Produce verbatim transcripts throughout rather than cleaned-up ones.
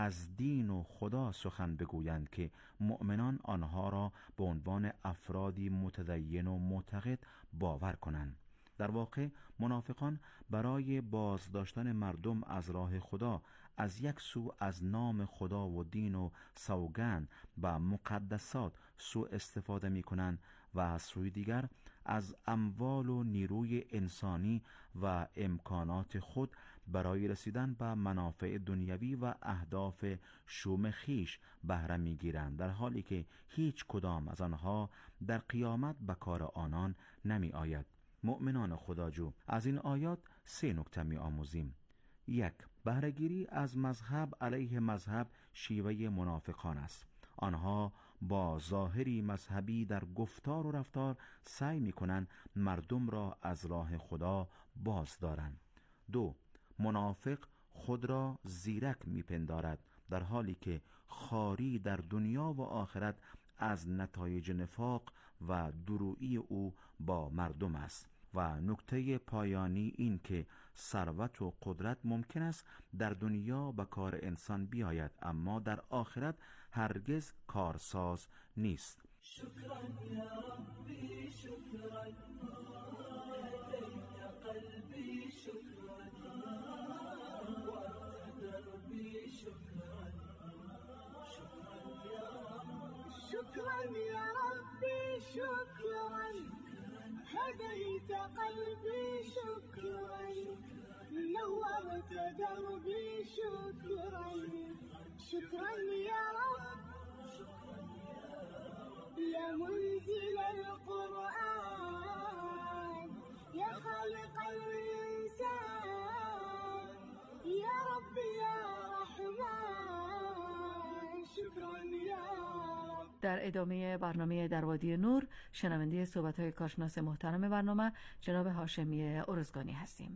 از دین و خدا سخن بگویند که مؤمنان آنها را به عنوان افرادی متدین و معتقد باور کنند. در واقع منافقان برای بازداشتن مردم از راه خدا از یک سو از نام خدا و دین و سوگند و مقدسات سوء استفاده می کنند و از سوی دیگر از اموال و نیروی انسانی و امکانات خود برای رسیدن به منافع دنیوی و اهداف شوم خیش بهره می گیرند، در حالی که هیچ کدام از آنها در قیامت به کار آنان نمی آید. مؤمنان خداجو، از این آیات سه نکته می آموزیم. یک، بهره‌گیری از مذهب علیه مذهب شیوه منافقان است. آنها با ظاهری مذهبی در گفتار و رفتار سعی می کنند مردم را از راه خدا باز دارند. دو، منافق خود را زیرک می پندارد، در حالی که خواری در دنیا و آخرت از نتایج نفاق و درویی او با مردم است. و نکته پایانی این که ثروت و قدرت ممکن است در دنیا به کار انسان بیاید، اما در آخرت هرگز کارساز نیست. شکرا یا ربی شکرا هدیت قلبی شکرا وارد دربی شکرا شکرا یا رب شکرا یا ربی شکرا هديت قلبي شكرا نورت دربي شكرا شكرا يا رب يا منزل القرآن يا خالق الإنسان يا رب يا رحمن شكرا يا رب. در ادامه برنامه در وادی نور شنونده صحبت‌های کارشناس محترم برنامه جناب هاشمی ارزگانی هستیم.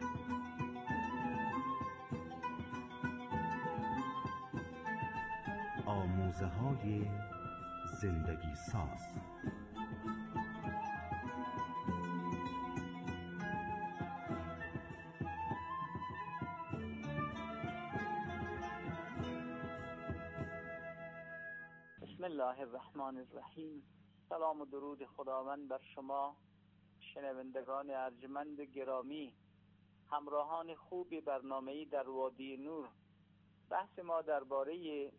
آموزه‌های زندگی ساز. بسم الله الرحمن الرحیم. سلام و درود خداوند بر شما شنوندگان ارجمند گرامی، همراهان خوب برنامه‌ای در وادی نور. بحث ما درباره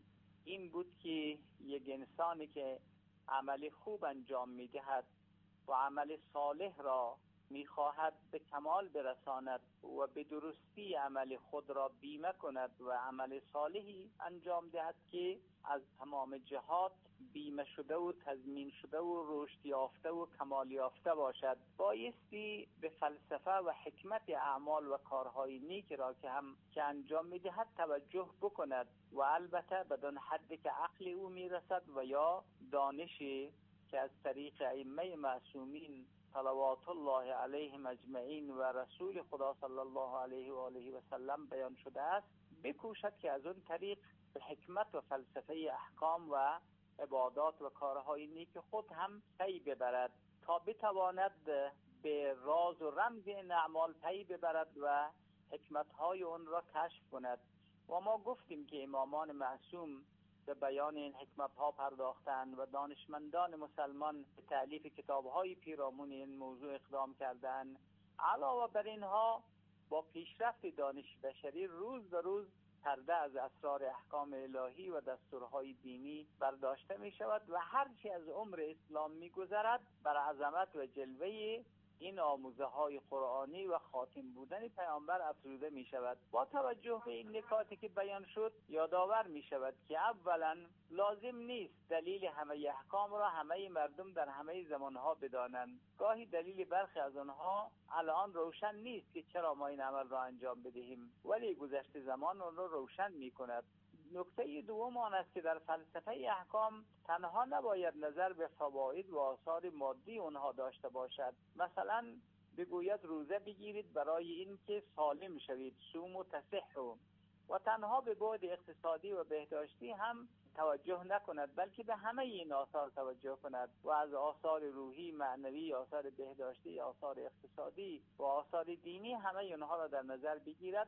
این بود که یک انسانی که عمل خوب انجام می‌دهد و عمل صالح را می‌خواهد به کمال برساند و به درستی عمل خود را بیمه کند و عمل صالحی انجام دهد که از تمام جهات بیمه شده و تضمین شده و رشد یافته و کمال یافته باشد، بایستی به فلسفه و حکمت اعمال و کارهای نیک را که هم که انجام می‌دهد توجه بکند و البته بدان حدی که عقل او میرسد و یا دانشی که از طریق ائمه معصومین صلوات الله علیهم اجمعین و رسول خدا صلی الله علیه و آله و سلم بیان شده است، بکوشد که از اون طریق به حکمت و فلسفه احکام و عبادات و کارهای نیک خود هم پی ببرد تا بتواند به راز و رمز این اعمال پی ببرد و حکمتهای اون را کشف کند. و ما گفتیم که امامان معصوم به بیان این حکمتها پرداختند و دانشمندان مسلمان به تألیف کتابهای پیرامون این موضوع اقدام کردند. علاوه بر اینها با پیشرفت دانش بشری روز به روز پرده از اسرار احکام الهی و دستورهای دینی برداشته می شود و هرچی از عمر اسلام می گذرد بر عظمت و جلوه این آموزه های قرآنی و خاتم بودن پیامبر افزوده می شود. با توجه به این نکاتی که بیان شد یادآور می شود که اولا لازم نیست دلیل همه احکام را همه مردم در همه زمانها بدانند. گاهی دلیل برخی از آنها الان روشن نیست که چرا ما این عمل را انجام بدهیم، ولی گذشت زمان آن را روشن می کند. نکته دوم آن است که در فلسفه احکام تنها نباید نظر به فواید و آثار مادی آنها داشته باشد. مثلا بگوید روزه بگیرید برای اینکه سالم شوید، صوم و تصحوا، و تنها به بعد اقتصادی و بهداشتی هم توجه نکند، بلکه به همه این آثار توجه کند و از آثار روحی، معنوی، آثار بهداشتی، آثار اقتصادی و آثار دینی همه اینها را در نظر بگیرد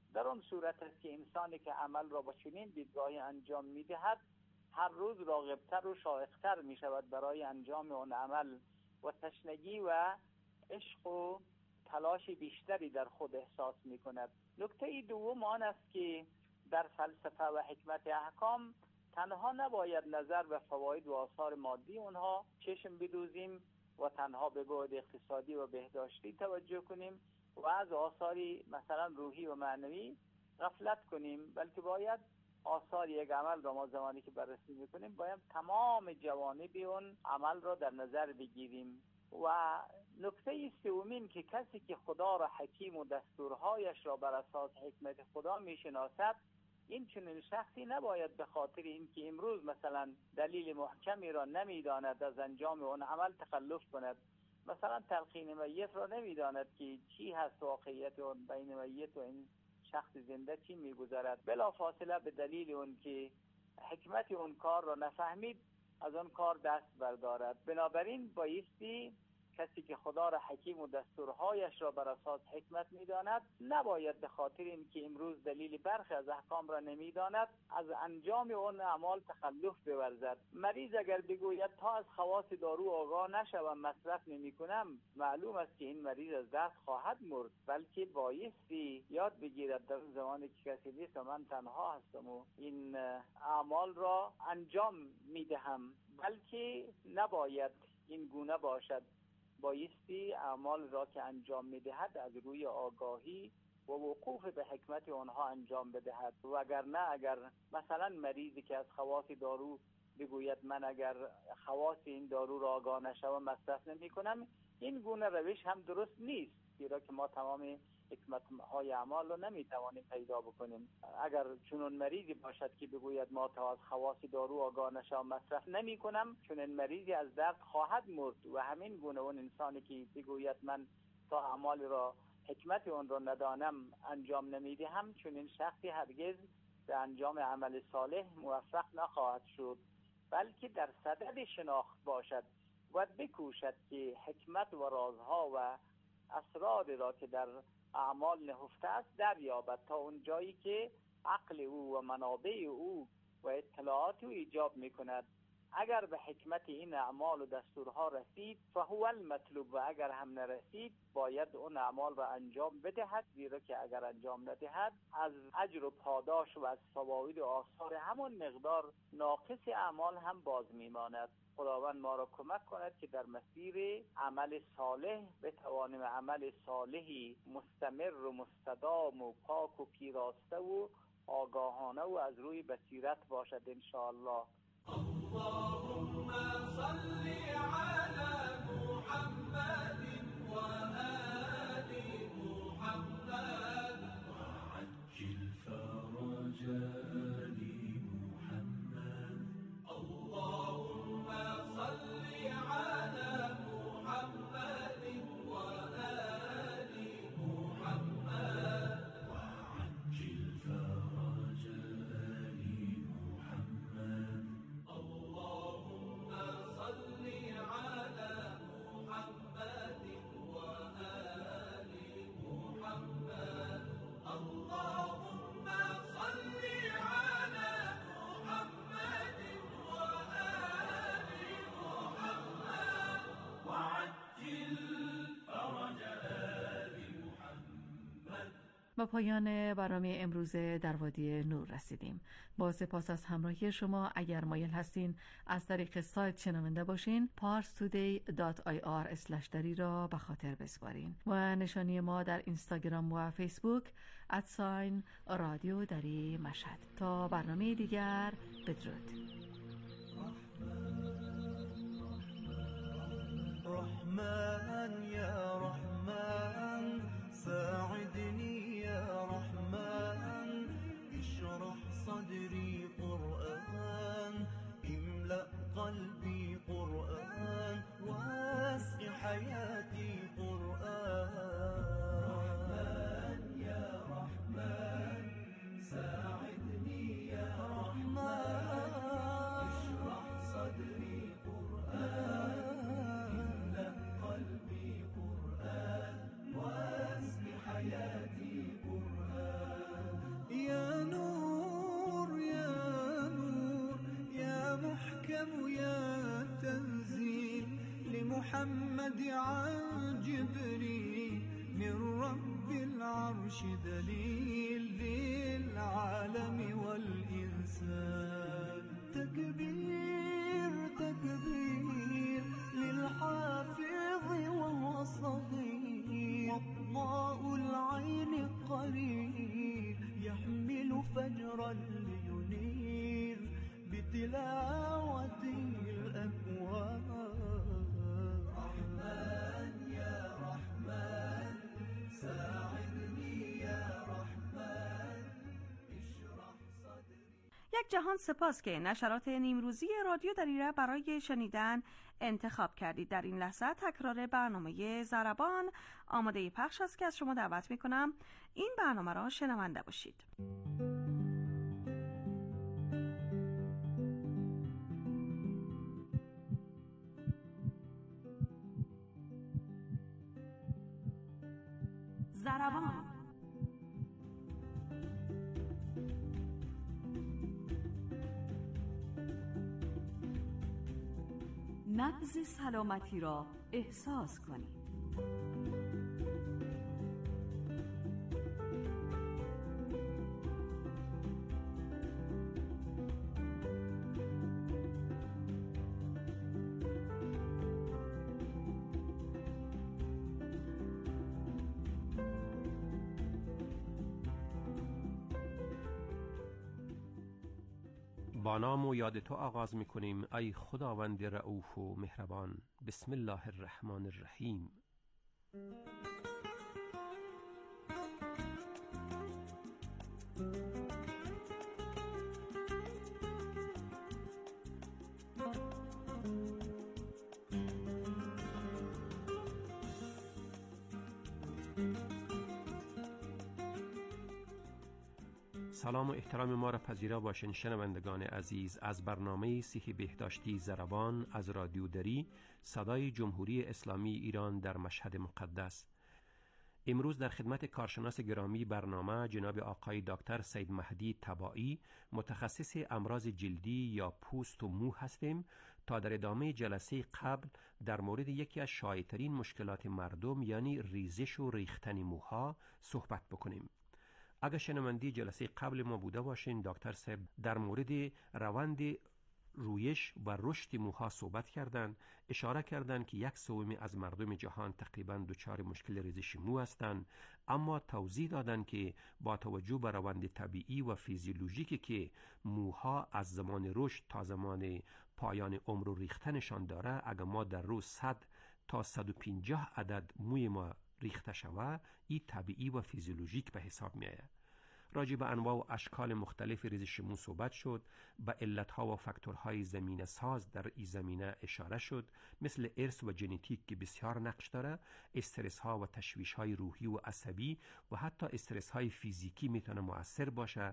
در اون صورت است که انسانی که عمل را با چنین دیدگاهی انجام می‌دهد هر روز راغبتر و شایقتر می‌شود برای انجام اون عمل و تشنگی و عشق و تلاش بیشتری در خود احساس می‌کند. نکته دوم آن است که در فلسفه و حکمت احکام تنها نباید نظر به فواید و آثار مادی اونها چشم بدوزیم و تنها به بعد اقتصادی و بهداشتی توجه کنیم و از آثاری مثلا روحی و معنوی غفلت کنیم، بلکه باید آثار یک عمل را ما زمانی که بررسی میکنیم باید تمام جوانب اون عمل را در نظر بگیریم. و نکته سوم که کسی که خدا را حکیم و دستورهایش را بر اساس حکمت خدا میشناسد، این چنین شخصی نباید به خاطر اینکه امروز مثلا دلیل محکمی را نمیداند از انجام اون عمل تخلف کند. مثلا تلقین میت را نمیداند که چی هست واقعیت اون بین میت و این شخص زنده چی میگذرد، بلا فاصله به دلیل اون که حکمت اون کار را نفهمید از اون کار دست بردارد. بنابراین بایستی کسی که خدا را حکیم و دستورهایش را بر اساس حکمت می‌داند نباید به خاطر اینکه امروز دلیل برخی از احکام را نمی‌داند از انجام آن اعمال تخلف بورزد. مریض اگر بگوید تا از خواص دارو آگاه نشوم مصرف نمی‌کنم، معلوم است که این مریض از دست خواهد مرد، بلکه بایستی یاد بگیرد در زمانی که کسی نیست و من تنها هستم و این اعمال را انجام می‌دهم، بلکه نباید این گونه باشد. بایستی اعمال را که انجام می‌دهد از روی آگاهی و وقوف به حکمت آنها انجام بدهد. وگرنه اگر مثلا مریضی که از خواص دارو بگوید من اگر خواص این دارو را آگاه نشوم مصرف نمی‌کنم، این گونه روش هم درست نیست، زیرا که ما تمام حکمت های اعمال رو نمیتوانیم پیدا بکنیم. اگر چنون مریضی باشد که بگوید ما تا از خواص دارو آگاه نشوم مصرف نمی کنم، چنین مریضی از درد خواهد مرد. و همین گونه اون انسانی که بگوید من تا اعمال را حکمت اون را ندانم انجام نمیدهم، چنین شخصی هرگز به انجام عمل صالح موفق نخواهد شد، بلکه در صدد شناخت باشد و بکوشد که حکمت و رازها و اسرار را که در اعمال نهفته است دریابد تا اون جایی که عقل او و منابع او و اطلاعات او ایجاب میکند. اگر به حکمت این اعمال و دستورها رسید فهو المطلوب، و اگر هم نرسید باید اون اعمال را انجام بدهد، زیرا که اگر انجام ندهد از اجر و پاداش و از فواید و آثار همون مقدار ناقص اعمال هم باز میماند. خداوند ما را کمک کند که در مسیر عمل صالح بتوانیم عمل صالحی مستمر و مستدام و پاک و پیراسته و آگاهانه و از روی بصیرت باشد ان شاء الله. اللهم صل على محمد و آل محمد وعجل فرج آل محمد. اللهم صل على محمد و آل محمد وعجل فرج آل محمد. اللهم صل على محمد وآل محمد. اللهم صل على محمد وآل محمد وعجل فرج آل محمد. با پایان برنامه امروز در وادی نور رسیدیم. با سپاس از همراهی شما. اگر مایل هستین از طریق سایت شنونده باشین پارس تودی دات آی آر اسلش دری را به خاطر بسپارین و نشانی ما در اینستاگرام و فیسبوک ادساین رادیو دری مشهد. تا برنامه دیگر بدرود. رحمن يا رحمن ساعدني يا رحمن اشرح صدري قرآن املأ قلبي قرآن واسع حياتي قرآن. رحمن يا رحمن ساعدني يا رحمن اشرح صدري قرآن قلبي قرآن واسع حياتي تلاوة الأكوان. رحمن يا رحمن ساعدني يا رحمن اشرح صدري. یک جهان سپاس که نشرات نیمروزی رادیو دریره برای شنیدن انتخاب کردید. در این لحظه تکرار برنامه ضربان آماده پخش است که از شما دعوت میکنم این برنامه را شنونده باشید. ضربان. نبض سلامتی را احساس کنید. با نام و یاد تو آغاز می‌کنیم ای خداوند رؤوف و مهربان. بسم الله الرحمن الرحیم. سلام و احترام ما را پذیرا باشین شنوندگان عزیز از برنامه صحی بهداشتی ضربان از رادیو دری صدای جمهوری اسلامی ایران در مشهد مقدس. امروز در خدمت کارشناس گرامی برنامه جناب آقای دکتر سید مهدی طبائی متخصص امراض جلدی یا پوست و مو هستیم تا در ادامه جلسه قبل در مورد یکی از شایع‌ترین مشکلات مردم یعنی ریزش و ریختن موها صحبت بکنیم. اگر شنوندی جلسه قبل ما بوده باشین دکتر صاحب در مورد روند رویش و رشد موها صحبت کردند، اشاره کردند که یک سوم از مردم جهان تقریباً دچار مشکل ریزش مو هستند، اما توضیح دادند که با توجه به روند طبیعی و فیزیولوژیکی که موها از زمان رشد تا زمان پایان عمر و ریختنشان داره، اگر ما در روز صد تا صد و پنجاه عدد موی ما ریخته شود این طبیعی و فیزیولوژیک به حساب می آید. راجع به انواع و اشکال مختلف ریزش مو صحبت شد، به علتها و فاکتورهای زمینه ساز در این زمینه اشاره شد، مثل ارث و ژنتیک که بسیار نقش داره، استرس ها و تشویش های روحی و عصبی و حتی استرس های فیزیکی میتونه مؤثر باشه،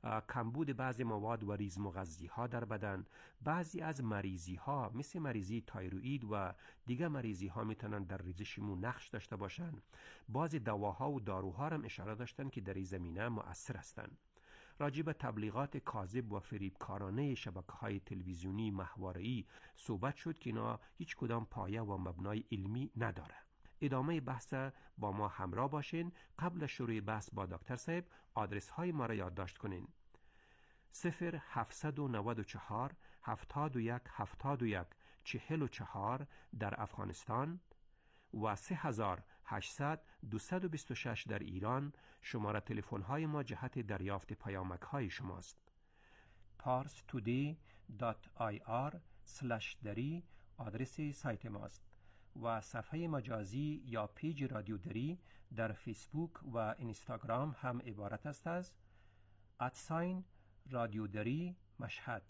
کمبود بعضی مواد و ریز مغذی ها در بدن، بعضی از مریضی ها مثل مریضی تایروئید و دیگر مریضی ها میتونن در ریزش مو نقش داشته باشن. بعضی دواها و داروها هم اشاره داشتن که در این زمینه مؤثر هستند. راجع به تبلیغات کاذب و فریبکارانه شبکه‌های تلویزیونی محوره‌ای صحبت شد که اینا هیچ کدام پایه و مبنای علمی نداره. ادامه بحث با ما همراه باشین. قبل از شروع بحث با دکتر صاحب آدرس های ما را یادداشت کنین. صفر هفتصد و نود و چهار هفتاد و یک هفتاد و یک چهل و چهار در افغانستان و سه هزار و هشتصد دویست و بیست و شش در ایران. شماره تلفن های ما جهت دریافت پیامک های شماست. پارس تودی دات آی آر سلش دری آدرس سایت ماست و صفحه مجازی یا پیج رادیو دری در فیسبوک و اینستاگرام هم عبارت است از ادساین رادیو دری مشهد.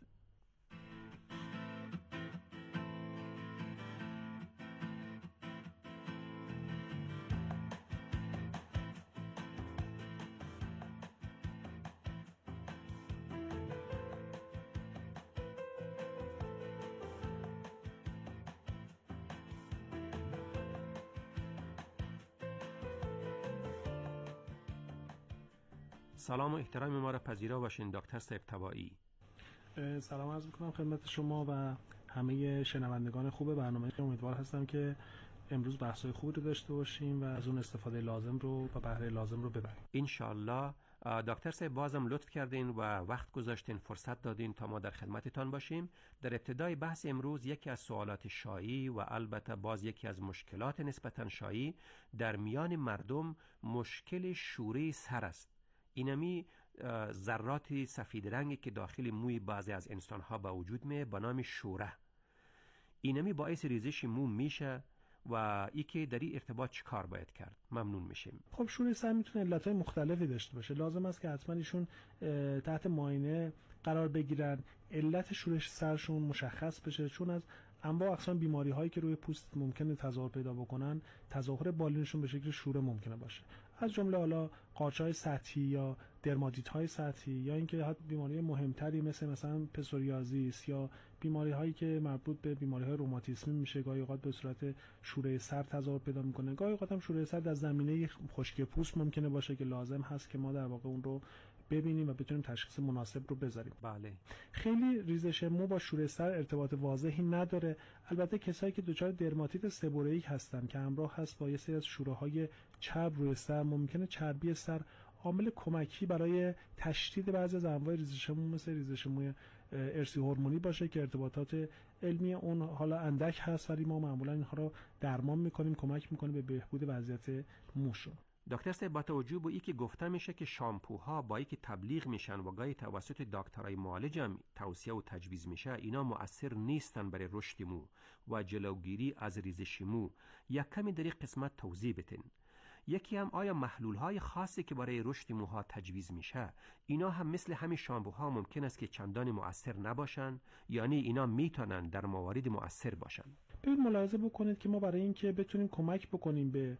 سلام و احترام ما را پذیرا باشین دکتر صاحب طبائی. سلام عرض میکنم خدمت شما و همه شنوندگان خوب برنامه. امیدوار هستم که امروز بحث‌های خوبی رو داشته باشیم و از اون استفاده لازم رو و بهره لازم رو ببریم ان شاء الله. دکتر صاحب بازم لطف کردین و وقت گذاشتین، فرصت دادین تا ما در خدمتتان باشیم. در ابتدای بحث امروز یکی از سوالات شایع و البته باز یکی از مشکلات نسبتاً شایع در میان مردم مشکل شوره سر است. اینمی ذرات سفید رنگی که داخل موی بعضی از انسان‌ها به وجود می به نام شوره. اینمی باعث ریزش مو میشه و ای که در این ارتباط چی کار باید کرد؟ ممنون میشیم. خب شوره سر میتونه علتهای مختلفی داشته باشه. لازم است که حتما ایشون تحت معاینه قرار بگیرن، علت شورش سرشون مشخص بشه، چون از انواع اقسام بیماری هایی که روی پوست ممکنه تظاهر پیدا بکنن، تظاهر بالینشون به شکل شوره ممکنه باشه، از جمله حالا قارچ‌های سطحی یا درماتیت‌های سطحی، یا اینکه حتی بیماری مهمتری مثل مثلا پسوریازیس یا بیماری هایی که مربوط به بیماری های روماتیسمی میشه، گاهی اوقات به صورت شوره سر تظاهر پیدا میکنه. گاهی اوقات هم شوره سر در زمینه خشکی پوست ممکنه باشه که لازم هست که ما در واقع اون رو ببینیم و بتونیم تشخیص مناسب رو بذاریم. بله. خیلی ریزش مو با شوره سر ارتباط واضحی نداره. البته کسایی که دچار درماتیت سبورئیک هستن که همراه هست با یه سری از شوره‌های چرب روی سر، ممکنه چربی سر عامل کمکی برای تشدید بعضی از انواع ریزش مو مثل ریزش موی ارثی هورمونی باشه که ارتباطات علمی اون حالا اندک هست، ولی ما معمولا اینها رو درمان میکنیم، کمک میکنیم به بهبود وضعیت موشون. دکتر صاحب، با توجه به اینکه گفته میشه که شامپوها با اینکه تبلیغ میشن و گاهی توسط دکترای معالج هم توصیه و تجویز میشه، اینا مؤثر نیستن برای رشد مو و جلوگیری از ریزش مو، یک کمی در این قسمت توضیح بدین. یکی هم آیا محلول های خاصی که برای رشد موها تجویز میشه اینا هم مثل همین شامپوها ممکن است که چندان مؤثر نباشن، یعنی اینا میتونن در موارد مؤثر باشن؟ ببین ملاحظه بکنید که ما برای اینکه بتونیم کمک بکنیم به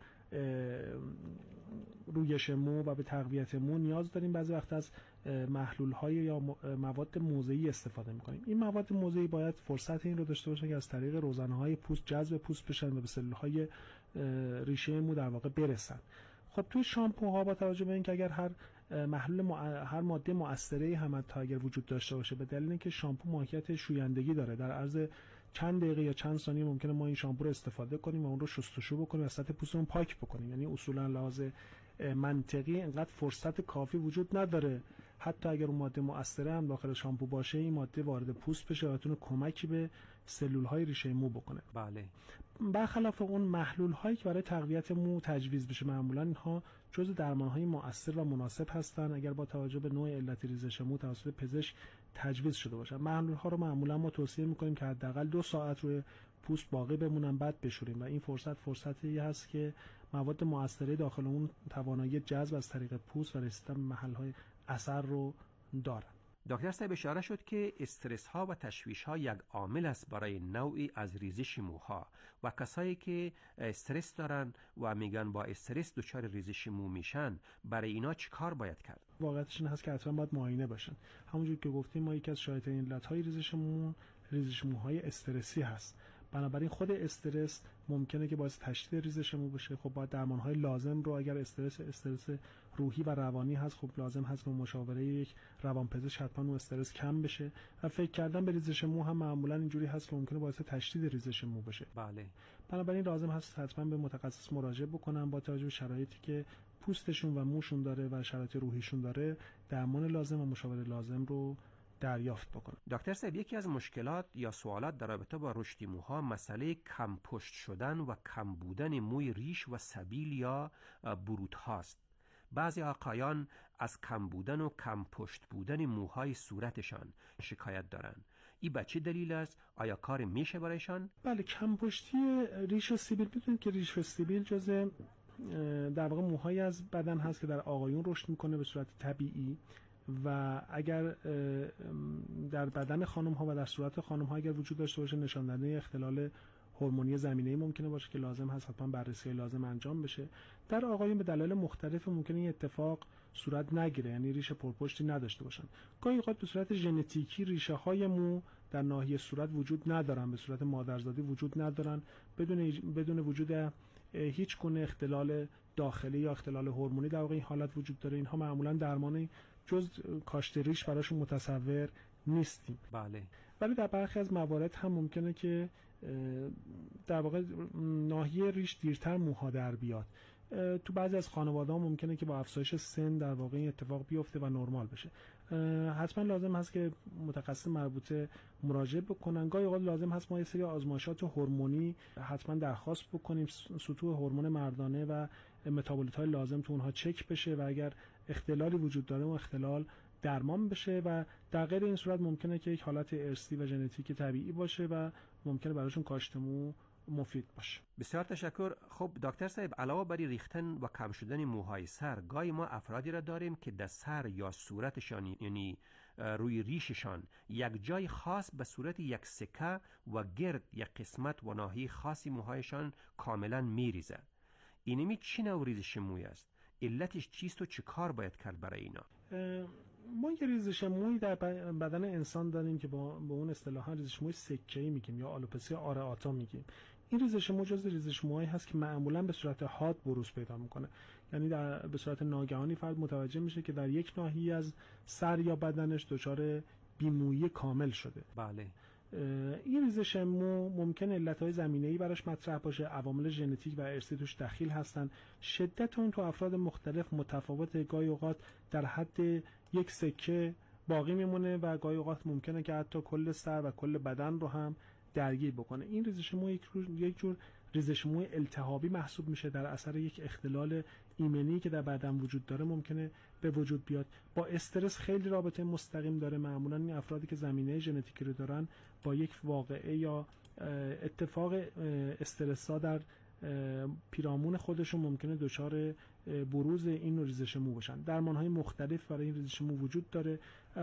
رویش مو و به تقویت مو نیاز داریم بعضی وقت از محلول های یا مواد موضعی استفاده میکنیم. این مواد موضعی باید فرصت این رو داشته باشه که از طریق روزنه های پوست جذب پوست بشن و به سلول های ریشه مو در واقع برسن. خب توی شامپوها با توجه به اینکه اگر هر محلول مع... هر ماده مؤثره هم تا اگر وجود داشته باشه، به دلیل اینکه شامپو ماهیت شویندگی داره، در عرض چند دقیقه یا چند ثانیه ممکنه ما این شامپو رو استفاده کنیم و اون رو شستشو بکنیم و سطح پوستمون پاک بکنیم. یعنی اصولا لحاظ منطقی اینقدر فرصت کافی وجود نداره حتی اگر اون ماده مؤثره هم داخل شامپو باشه این ماده وارد پوست بشه و بتونه کمکی به سلول‌های ریشه مو بکنه. بله. برخلاف اون محلول هایی که برای تقویت مو تجویز بشه، معمولا اینها جزء درمان‌های مؤثر و مناسب هستن اگر با توجه به نوع علت ریزش مو توسط پزشک تجویز شده باشن. محلول ها رو معمولا ما توصیه می‌کنیم که حداقل دو ساعت روی پوست باقی بمونن بعد بشوریم و این فرصت فرصتی هست که مواد مؤثره داخل اون توانایی جذب از طریق پوست و رسیدن به محل‌های اثر رو دارن. دکتر صاحب اشاره شد که استرس ها و تشویش ها یک عامل است برای نوعی از ریزش موها و کسایی که استرس دارن و میگن با استرس دچار ریزش مو میشن، برای اینا چی کار باید کرد؟ واقعیتش این هست که حتما باید معاینه بشن. همونجور که گفتیم ما یکی از شایع‌ترین علت‌های ریزش مو ریزش موهای استرسی هست. بنابراین خود استرس ممکنه که باعث تشدید ریزش مو بشه. خب باید درمان‌های لازم رو اگر استرس استرس روحی و روانی هست خب لازم هست که مشاوره یک روانپزشک حتما اون استرس کم بشه و فکر کردن به ریزش مو هم معمولا اینجوری هست که ممکنه باعث تشدید ریزش مو بشه. بله. بنابراین لازم هست حتما به متخصص مراجعه بکنن با توجه به شرایطی که پوستشون و موشون داره و شرایط روحیشون داره، درمان لازم و مشاوره لازم رو دریافت بکنن. دکتر صاحب، یکی از مشکلات یا سوالات در رابطه با رشد موها مسئله کم پشت شدن و کم بودن موی ریش و سبیل یا برود هاست. بعضی آقایان از کم بودن و کم پشت بودن موهای صورتشان شکایت دارن. این به چه دلیل است؟ آیا کار میشه برایشان؟ بله، کم پشتی ریش و سیبیل، بدونید که ریش و سیبیل جزء در واقع موهایی از بدن هست که در آقایون رشد میکنه به صورت طبیعی و اگر در بدن خانم ها و در صورت خانم ها اگر وجود داشته باشه نشان دهنده اختلال هورمونی زمینه‌ای ممکنه باشه که لازم هست حتما بررسی لازم انجام بشه. در آقایون به دلایل مختلف ممکنه این اتفاق صورت نگیره، یعنی ریشه پرپشتی نداشته باشن. گاهی اوقات به صورت ژنتیکی ریشه های مو در ناحیه صورت وجود ندارن، به صورت مادرزادی وجود ندارن، بدون بدون وجود هیچ گونه اختلال داخلی یا اختلال هورمونی در واقع این حالت وجود داره. اینها معمولا درمانی جز کاشت ریش براشون متصور نیستیم. بله. ولی در برخی از موارد هم ممکنه که در واقع ناحیه ریش دیرتر موها در بیاد. تو بعضی از خانواده‌ها ممکنه که با افزایش سن در واقع این اتفاق بیفته و نرمال بشه. حتما لازم هست که متخصص مربوطه مراجعه بکنن. گاهی اوقات لازم هست ما یه سری آزمایشات هورمونی حتما درخواست بکنیم، سطوح هورمون مردانه و متابولیت‌های لازم تو اونها چک بشه و اگر اختلالی وجود داره و اختلال درمان بشه و در غیر این صورت ممکنه که یک حالت ارثی و ژنتیک طبیعی باشه و ممکنه براشون کاشت مو مفید باشه. بسیار تشکر. خب دکتر صاحب، علاوه بر ریختن و کم شدن موهای سر، گاهی ما افرادی را داریم که در سر یا صورتشان، یعنی روی ریششان، یک جای خاص به صورت یک سکه و گرد یک قسمت و ناحیه خاصی موهایشان کاملا میریزه. اینمی چی نوع ریزش موی است؟ علتش چیست و چه کار باید کرد برای اینا؟ ما یه ریزش موی در بدن انسان داریم که با به اون اصطلاحا ریزش موی سکه‌ای میگیم یا آلوپسیا آرئاتا میگیم. این ریزش مو جزو ریزش موهایی هست که معمولا به صورت حاد بروز پیدا میکنه، یعنی در به صورت ناگهانی فرد متوجه میشه که در یک ناحیه از سر یا بدنش دچار بیمویی کامل شده. بله. این ریزش مو ممکن علتهای زمینه‌ای براش مطرح باشه، عوامل ژنتیک و ارثی توش دخیل هستن. شدت اون تو افراد مختلف متفاوته، گاهی اوقات در حد یک سکه باقی میمونه و گاهی اوقات ممکنه که حتی کل سر و کل بدن رو هم درگیر بکنه. این ریزش مو یک یک جور ریزش موی التهابی محسوب میشه، در اثر یک اختلال ایمنی که در بدن وجود داره ممکنه به وجود بیاد. با استرس خیلی رابطه مستقیم داره. معمولا این افرادی که زمینه ژنتیکی رو دارن با یک واقعه یا اتفاق استرس‌ها در پیرامون خودشون ممکنه دچار بروز این ریزش مو باشن. درمان‌های مختلف برای این ریزش مو وجود داره.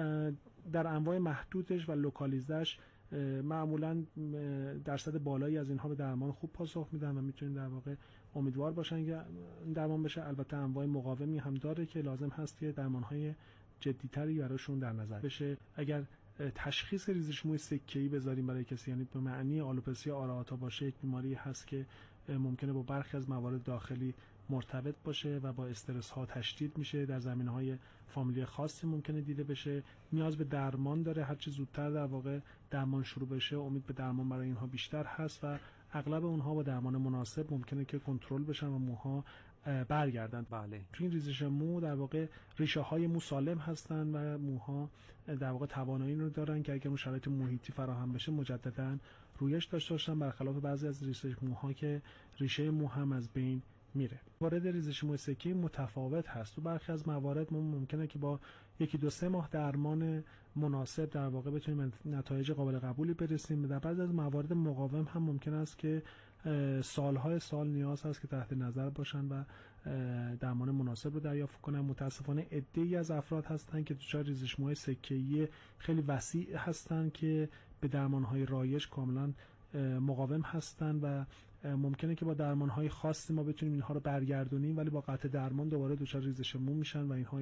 در انواع محدودش و لوکالیزش معمولا درصد بالایی از اینها به درمان خوب پاسخ میدن و میتونیم در واقع امیدوار باشن که درمان بشه. البته انواع مقاومی هم داره که لازم هست که درمان‌های جدی‌تری براشون در نظر بشه. اگر تشخیص ریزش موی سکه‌ای بذاریم برای کسی، یعنی به معنی آلوپسیا آرئاتا باشه، یک بیماری هست که ممکنه با برخی از موارد داخلی مرتبط باشه و با استرس ها تشدید میشه، در زمینه‌های فامیلی خاصی ممکنه دیده بشه، نیاز به درمان داره. هرچه زودتر در واقع درمان شروع بشه امید به درمان برای اینها بیشتر هست و اغلب اونها با درمان مناسب ممکنه که کنترل بشن و موها برگردن. بله. تو این ریزش مو در واقع ریشه های مو سالم هستن و موها در واقع توانایی رو دارن که اگر اون شرایط محیطی فراهم بشه مجددا رویش داشته باشن، برخلاف بعضی از ریزش موها که ریشه مو هم از بین میره. وارد ریزش موی سکه‌ای متفاوت هست. تو برخی از موارد ما ممکنه که با یکی دو سه ماه درمان مناسب در واقع بتونیم نتایج قابل قبولی برسیم. در بعضی از موارد مقاوم هم ممکن است که سالهای سال نیاز هست که تحت نظر باشن و درمان مناسب رو دریافت کنن. متاسفانه عده‌ای از افراد هستن که دچار ریزش موی سکه‌ای خیلی وسیع هستن که به درمان‌های رایج کاملا مقاوم هستن و ممکنه که با درمان‌های خاصی ما بتونیم اینها رو برگردونیم، ولی با قطع درمان دوباره دچار ریزش مو میشن و اینها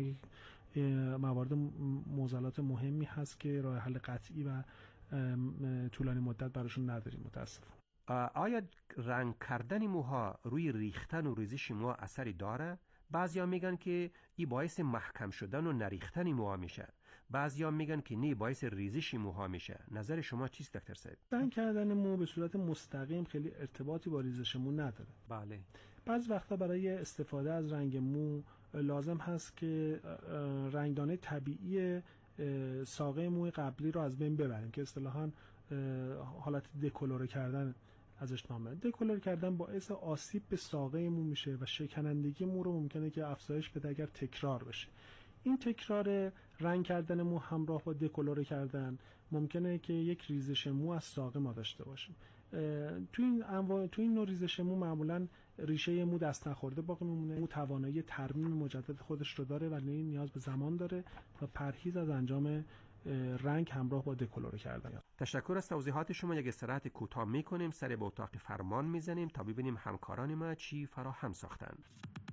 موارد معضلات مهمی هست که راه حل قطعی و طولانی مدت براشون نداریم متاسفانه. آیا رنگ کردن موها روی ریختن و ریزش موها اثری داره؟ بعضیا میگن که این باعث محکم شدن و نریختن موها میشه، بعضیا میگن که نه باعث ریزش موها میشه. نظر شما چیست دکتر صاحب؟ رنگ کردن مو به صورت مستقیم خیلی ارتباطی با ریزش مو نداره. بله. بعض وقتا برای استفاده از رنگ مو لازم هست که رنگدانه طبیعی ساقه موی قبلی رو از بین ببریم که اصطلاحاً حالت دکولوره کردن ازش نام میبرن. دکولور کردن باعث آسیب به ساقه مو میشه و شکنندگی مو رو ممکنه که افزایش بده اگر تکرار بشه. این تکرار رنگ کردن مو همراه با دکولور کردن ممکنه که یک ریزش مو از ساقه ما داشته باشیم. تو این انواع تو این نوع ریزش مو معمولا ریشه مو دست نخورده باقی میمونه. مو توانایی ترمیم مجدد خودش رو داره ولی نیاز به زمان داره و پرهیز از انجام رنگ همراه با دکولور کردن. تشکر از توضیحات شما. یک استراحت کوتاه میکنیم، سر به اتاق فرمان میزنیم تا ببینیم همکاران ما چی فراهم ساختند.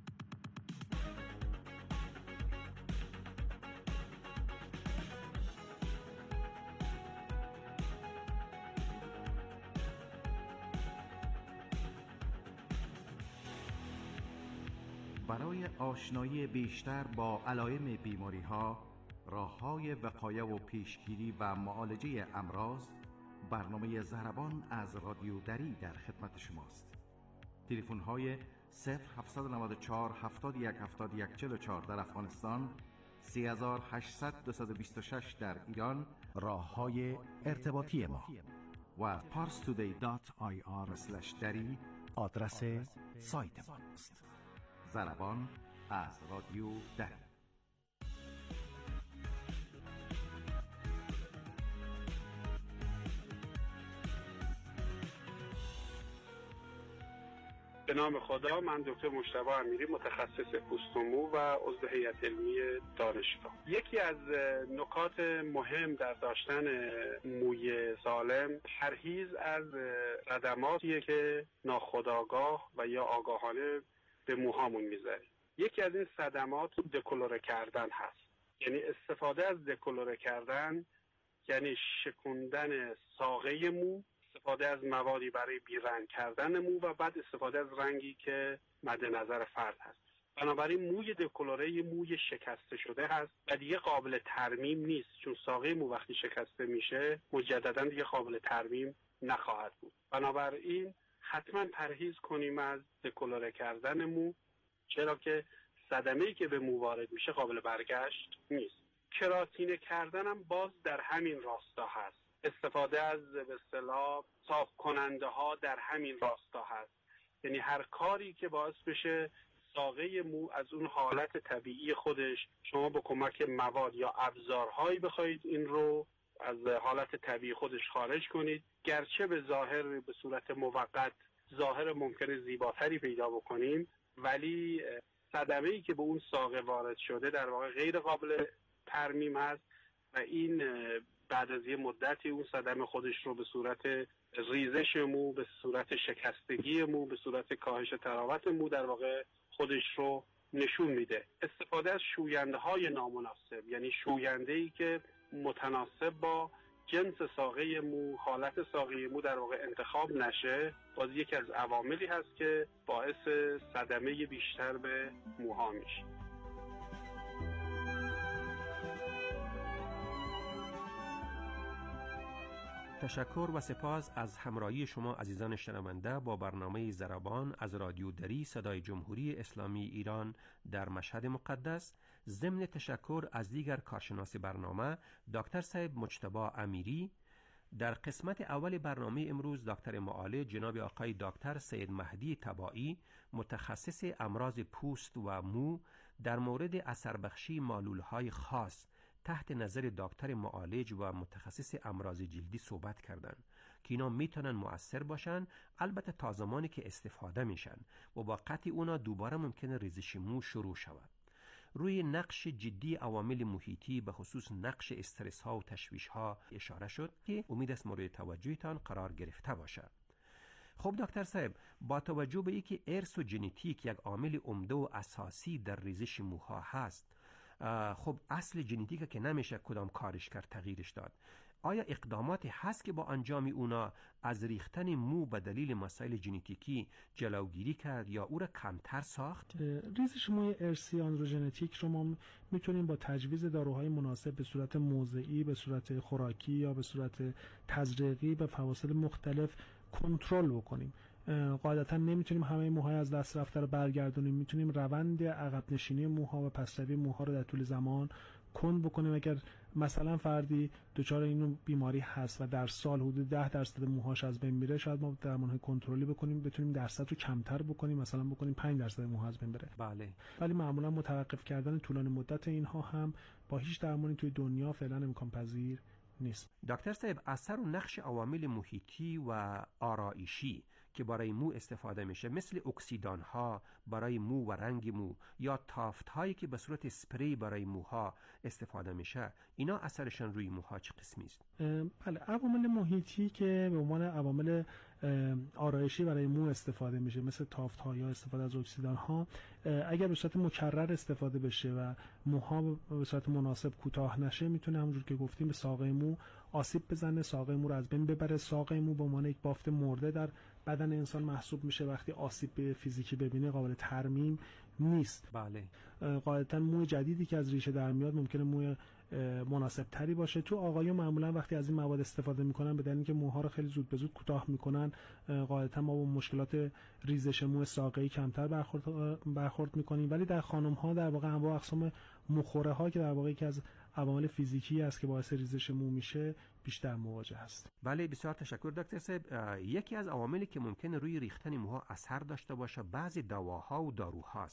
برای آشنایی بیشتر با علائم بیماری‌ها، راه‌های وقایه و پیشگیری و معالجه امراض، برنامه ضربان از رادیو دری در خدمت شماست. تلفن‌های صفر هفت نه چهار هفتاد و یک هفتاد و یک چهل و چهار در افغانستان، سه هزار و هشتصد دویست و بیست و شش در ایران، راه‌های ارتباطی ما و پارس تودی دات آی آر اسلش دری آدرس سایت ما است. ضربان از رادیو دری. به نام خدا، من دکتر مجتبی امیری، متخصص پوست و مو و عضو هیئت علمی دانشگاه. یکی از نکات مهم در داشتن موی سالم پرهیز از صدماتیه که ناخودآگاه و یا آگاهانه به موهامون میذاریم. یکی از این صدمات دکولوره کردن هست. یعنی استفاده از دکولوره کردن یعنی شکوندن ساقه مو، استفاده از موادی برای بیرنگ کردن مو و بعد استفاده از رنگی که مد نظر فرد هست. بنابراین موی دکولوره موی شکسته شده هست و دیگه قابل ترمیم نیست، چون ساقه مو وقتی شکسته میشه مجددا دیگه قابل ترمیم نخواهد بود. بنابراین حتما پرهیز کنیم از دکولوره کردن مو، چرا که صدمه‌ای که به مو وارد میشه قابل برگشت نیست. کراتینه کردن هم باز در همین راستا هست. استفاده از به اصطلاح صاف کننده ها در همین راستا هست. یعنی هر کاری که باعث بشه ساقه مو از اون حالت طبیعی خودش، شما با کمک مواد یا ابزارهایی بخواید این رو از حالت طبیعی خودش خارج کنید، گرچه به ظاهر به صورت موقت ظاهر ممکنه زیباتری پیدا بکنیم، ولی صدمه‌ای که به اون ساقه وارد شده در واقع غیر قابل ترمیم هست و این بعد از یه مدتی اون صدمه خودش رو به صورت ریزش مو، به صورت شکستگی مو، به صورت کاهش تراوت مو در واقع خودش رو نشون میده. استفاده از شوینده های نامناسب، یعنی شوینده ای که متناسب با جنس ساقه مو، حالت ساقه مو در واقع انتخاب نشه، باز یکی از عواملی هست که باعث صدمه بیشتر به موها میشه. تشکر و سپاس از همراهی شما عزیزان شنونده با برنامه ضربان از رادیو دری صدای جمهوری اسلامی ایران در مشهد مقدس. ضمن تشکر از دیگر کارشناس برنامه دکتر صاحب مجتبی امیری. در قسمت اول برنامه امروز دکتر معالج جناب آقای دکتر سید مهدی تبایی، متخصص امراض پوست و مو، در مورد اثر بخشی مالولهای خاص تحت نظر دکتر معالج و متخصص امراض جلدی صحبت کردند که اینا میتونن مؤثر باشن، البته تا زمانی که استفاده میشن و با قطع اونا دوباره ممکنه ریزش مو شروع شود. روی نقش جدی عوامل محیطی به خصوص نقش استرس ها و تشویش ها اشاره شد که امید است مورد توجهتان قرار گرفته باشد. خب دکتر صاحب، با توجه به اینکه ارث و ژنتیک یک عامل عمده و اساسی در ریزش موها هست، خب اصل ژنتیک که نمیشه کدام کارش کرد تغییرش داد، آیا اقداماتی هست که با انجام اونا از ریختن مو به دلیل مسائل ژنتیکی جلوگیری کرد یا او را کمتر ساخت؟ ریزش موی ارثی آندروژنتیک رو ما میتونیم با تجویز داروهای مناسب به صورت موضعی، به صورت خوراکی یا به صورت تزریقی به فواصل مختلف کنترل بکنیم. قاعدتا نمیتونیم همه موهای از دست رفته رو برگردونیم، میتونیم روند عقب نشینی موها و پسروی موها رو در طول زمان کند بکنیم. اگر مثلا فردی دچار این بیماری هست و در سال حدود ده درصد موهاش از بین میره، شاید ما درمانهای کنترلی بکنیم بتونیم درصد رو کمتر بکنیم، مثلا بکنیم پنج درصد موها از بین بره. بله. ولی معمولا متوقف کردن طولانی مدت اینها هم با هیچ درمانی توی دنیا فعلا امکان پذیر نیست. دکتر صاحب، اثر و نقش عوامل محیطی و آرایشی که برای مو استفاده میشه، مثل اکسیدان ها برای مو و رنگ مو یا تافت هایی که به صورت اسپری برای موها استفاده میشه، اینا اثرشان روی موها چه قسمی است؟ بله، عوامل محیطی که به عنوان عوامل آرایشی برای مو استفاده میشه، مثل تافت ها یا استفاده از اکسیدان ها، اگر به صورت مکرر استفاده بشه و موها به صورت مناسب کوتاه نشه، میتونه همونجور که گفتیم به ساقه مو آسیب بزنه، ساقه مو رو از بین ببره. ساقه مو به عنوان یک بافت مرده در بدن انسان محسوب میشه، وقتی آسیب به فیزیکی ببینه قابل ترمیم نیست. بله. قاعدتا موی جدیدی که از ریشه در میاد ممکنه موی مناسب تری باشه. تو آقایون معمولا وقتی از این مواد استفاده میکنن به دلیل اینکه موها رو خیلی زود به زود کوتاه میکنن، قاعدتا ما با مشکلات ریزش مو ساقه‌ای کمتر برخورد برخورد میکنیم. ولی در خانم ها در واقع انواع اقسام موخوره ها که در واقع یکی از عوامل فیزیکی است که باعث ریزش مو میشه بیشتر مواجه است. بله، بسیار تشکر دکتر صاحب. یکی از عواملی که ممکنه روی ریختن موها اثر داشته باشه بعضی دواها و داروهاست.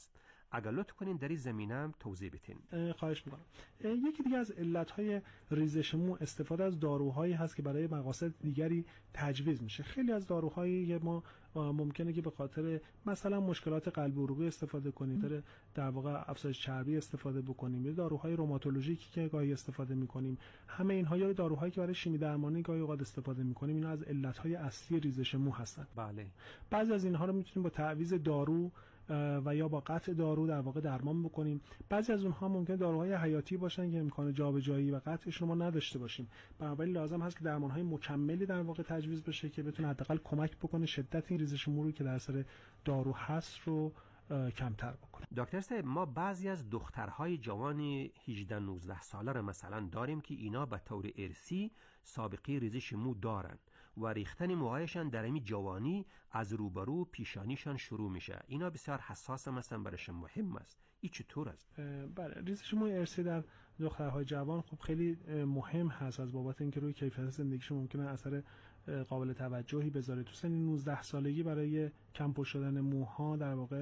اگر لطف کنین در این زمینه هم توضیح بدین. خواهش میکنم. یکی دیگه از علتهای ریزش مو استفاده از داروهایی هست که برای مقاصد دیگری تجویز میشه. خیلی از داروهایی ما ممکنه که به خاطر مثلا مشکلات قلبی عروقی استفاده کنیم، در در واقع افزایش چربی استفاده بکنیم، یا داروهای روماتولوژیکی که گاهی استفاده میکنیم، همه اینها یا داروهایی که برای شیمی درمانی گاهی اوقات استفاده میکنیم، اینا از علتهای اصلی ریزش مو هستن. بله. بعضی از اینها رو میتونیم با تعویض دارو و یا با قطع دارو در واقع درمان بکنیم. بعضی از اونها ممکنه داروهای حیاتی باشن که امکان جابجایی و قطعشون ما نداشته باشیم. بنابراین لازم هست که درمانهای مکملی در واقع تجویز بشه که بتونه حداقل کمک بکنه شدت این ریزش مو رو که در اثر دارو هست رو کمتر بکنه. دکتر صاحب، ما بعضی از دخترهای جوان هجده نوزده ساله رو مثلا داریم که اینا به طور ارثی سابقه ریزش مو دارن و ریختن موهایشان در این جوانی از روبرو پیشانیشان شروع میشه. اینا بسیار حساس مثلا برایشان مهم است. این چطور است؟ بله، ریزش موی ارثی در دخترهای جوان خب خیلی مهم هست از بابت اینکه روی کیفیت زندگیشون ممکنه اثر قابل توجهی بذاره. تو سن نوزده سالگی برای کم پشت شدن موها در واقع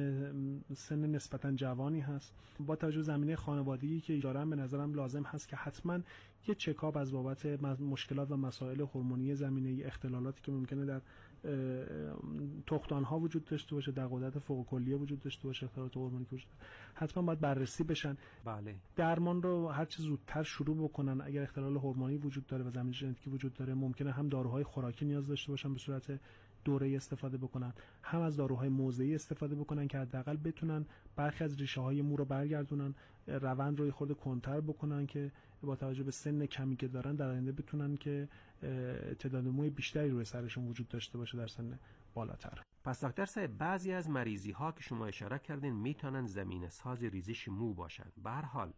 سن نسبتا جوانی هست. با توجه زمینه خانوادگی که دارن به نظرم لازم هست که حتما یه چکاپ از بابت مشکلات و مسائل هورمونی زمینه اختلالاتی که ممکنه در تختان‌ها وجود داشته باشه، در غدد فوق کلیه وجود داشته باشه، اختلالات هورمونی وجود حتما باید بررسی بشن. بله. درمان رو هر چه زودتر شروع بکنن. اگر اختلال هورمونی وجود داره و زمینه ژنتیکی وجود داره، ممکنه هم داروهای خوراکی نیاز داشته باشن به صورت دوره‌ای استفاده بکنن، هم از داروهای موضعی استفاده بکنن که حداقل بتونن برخی از ریشه‌های مو رو برگردونن، روند رو خورده کنتر بکنن که با توجه به سن کمی که دارن در آینده بتونن که تعداد موی بیشتری روی سرشون وجود داشته باشه در سن بالاتر. پس دکتر صاحب، بعضی از مریضی ها که شما اشاره کردین میتونن زمینه ساز ریزش مو باشن. به هر حال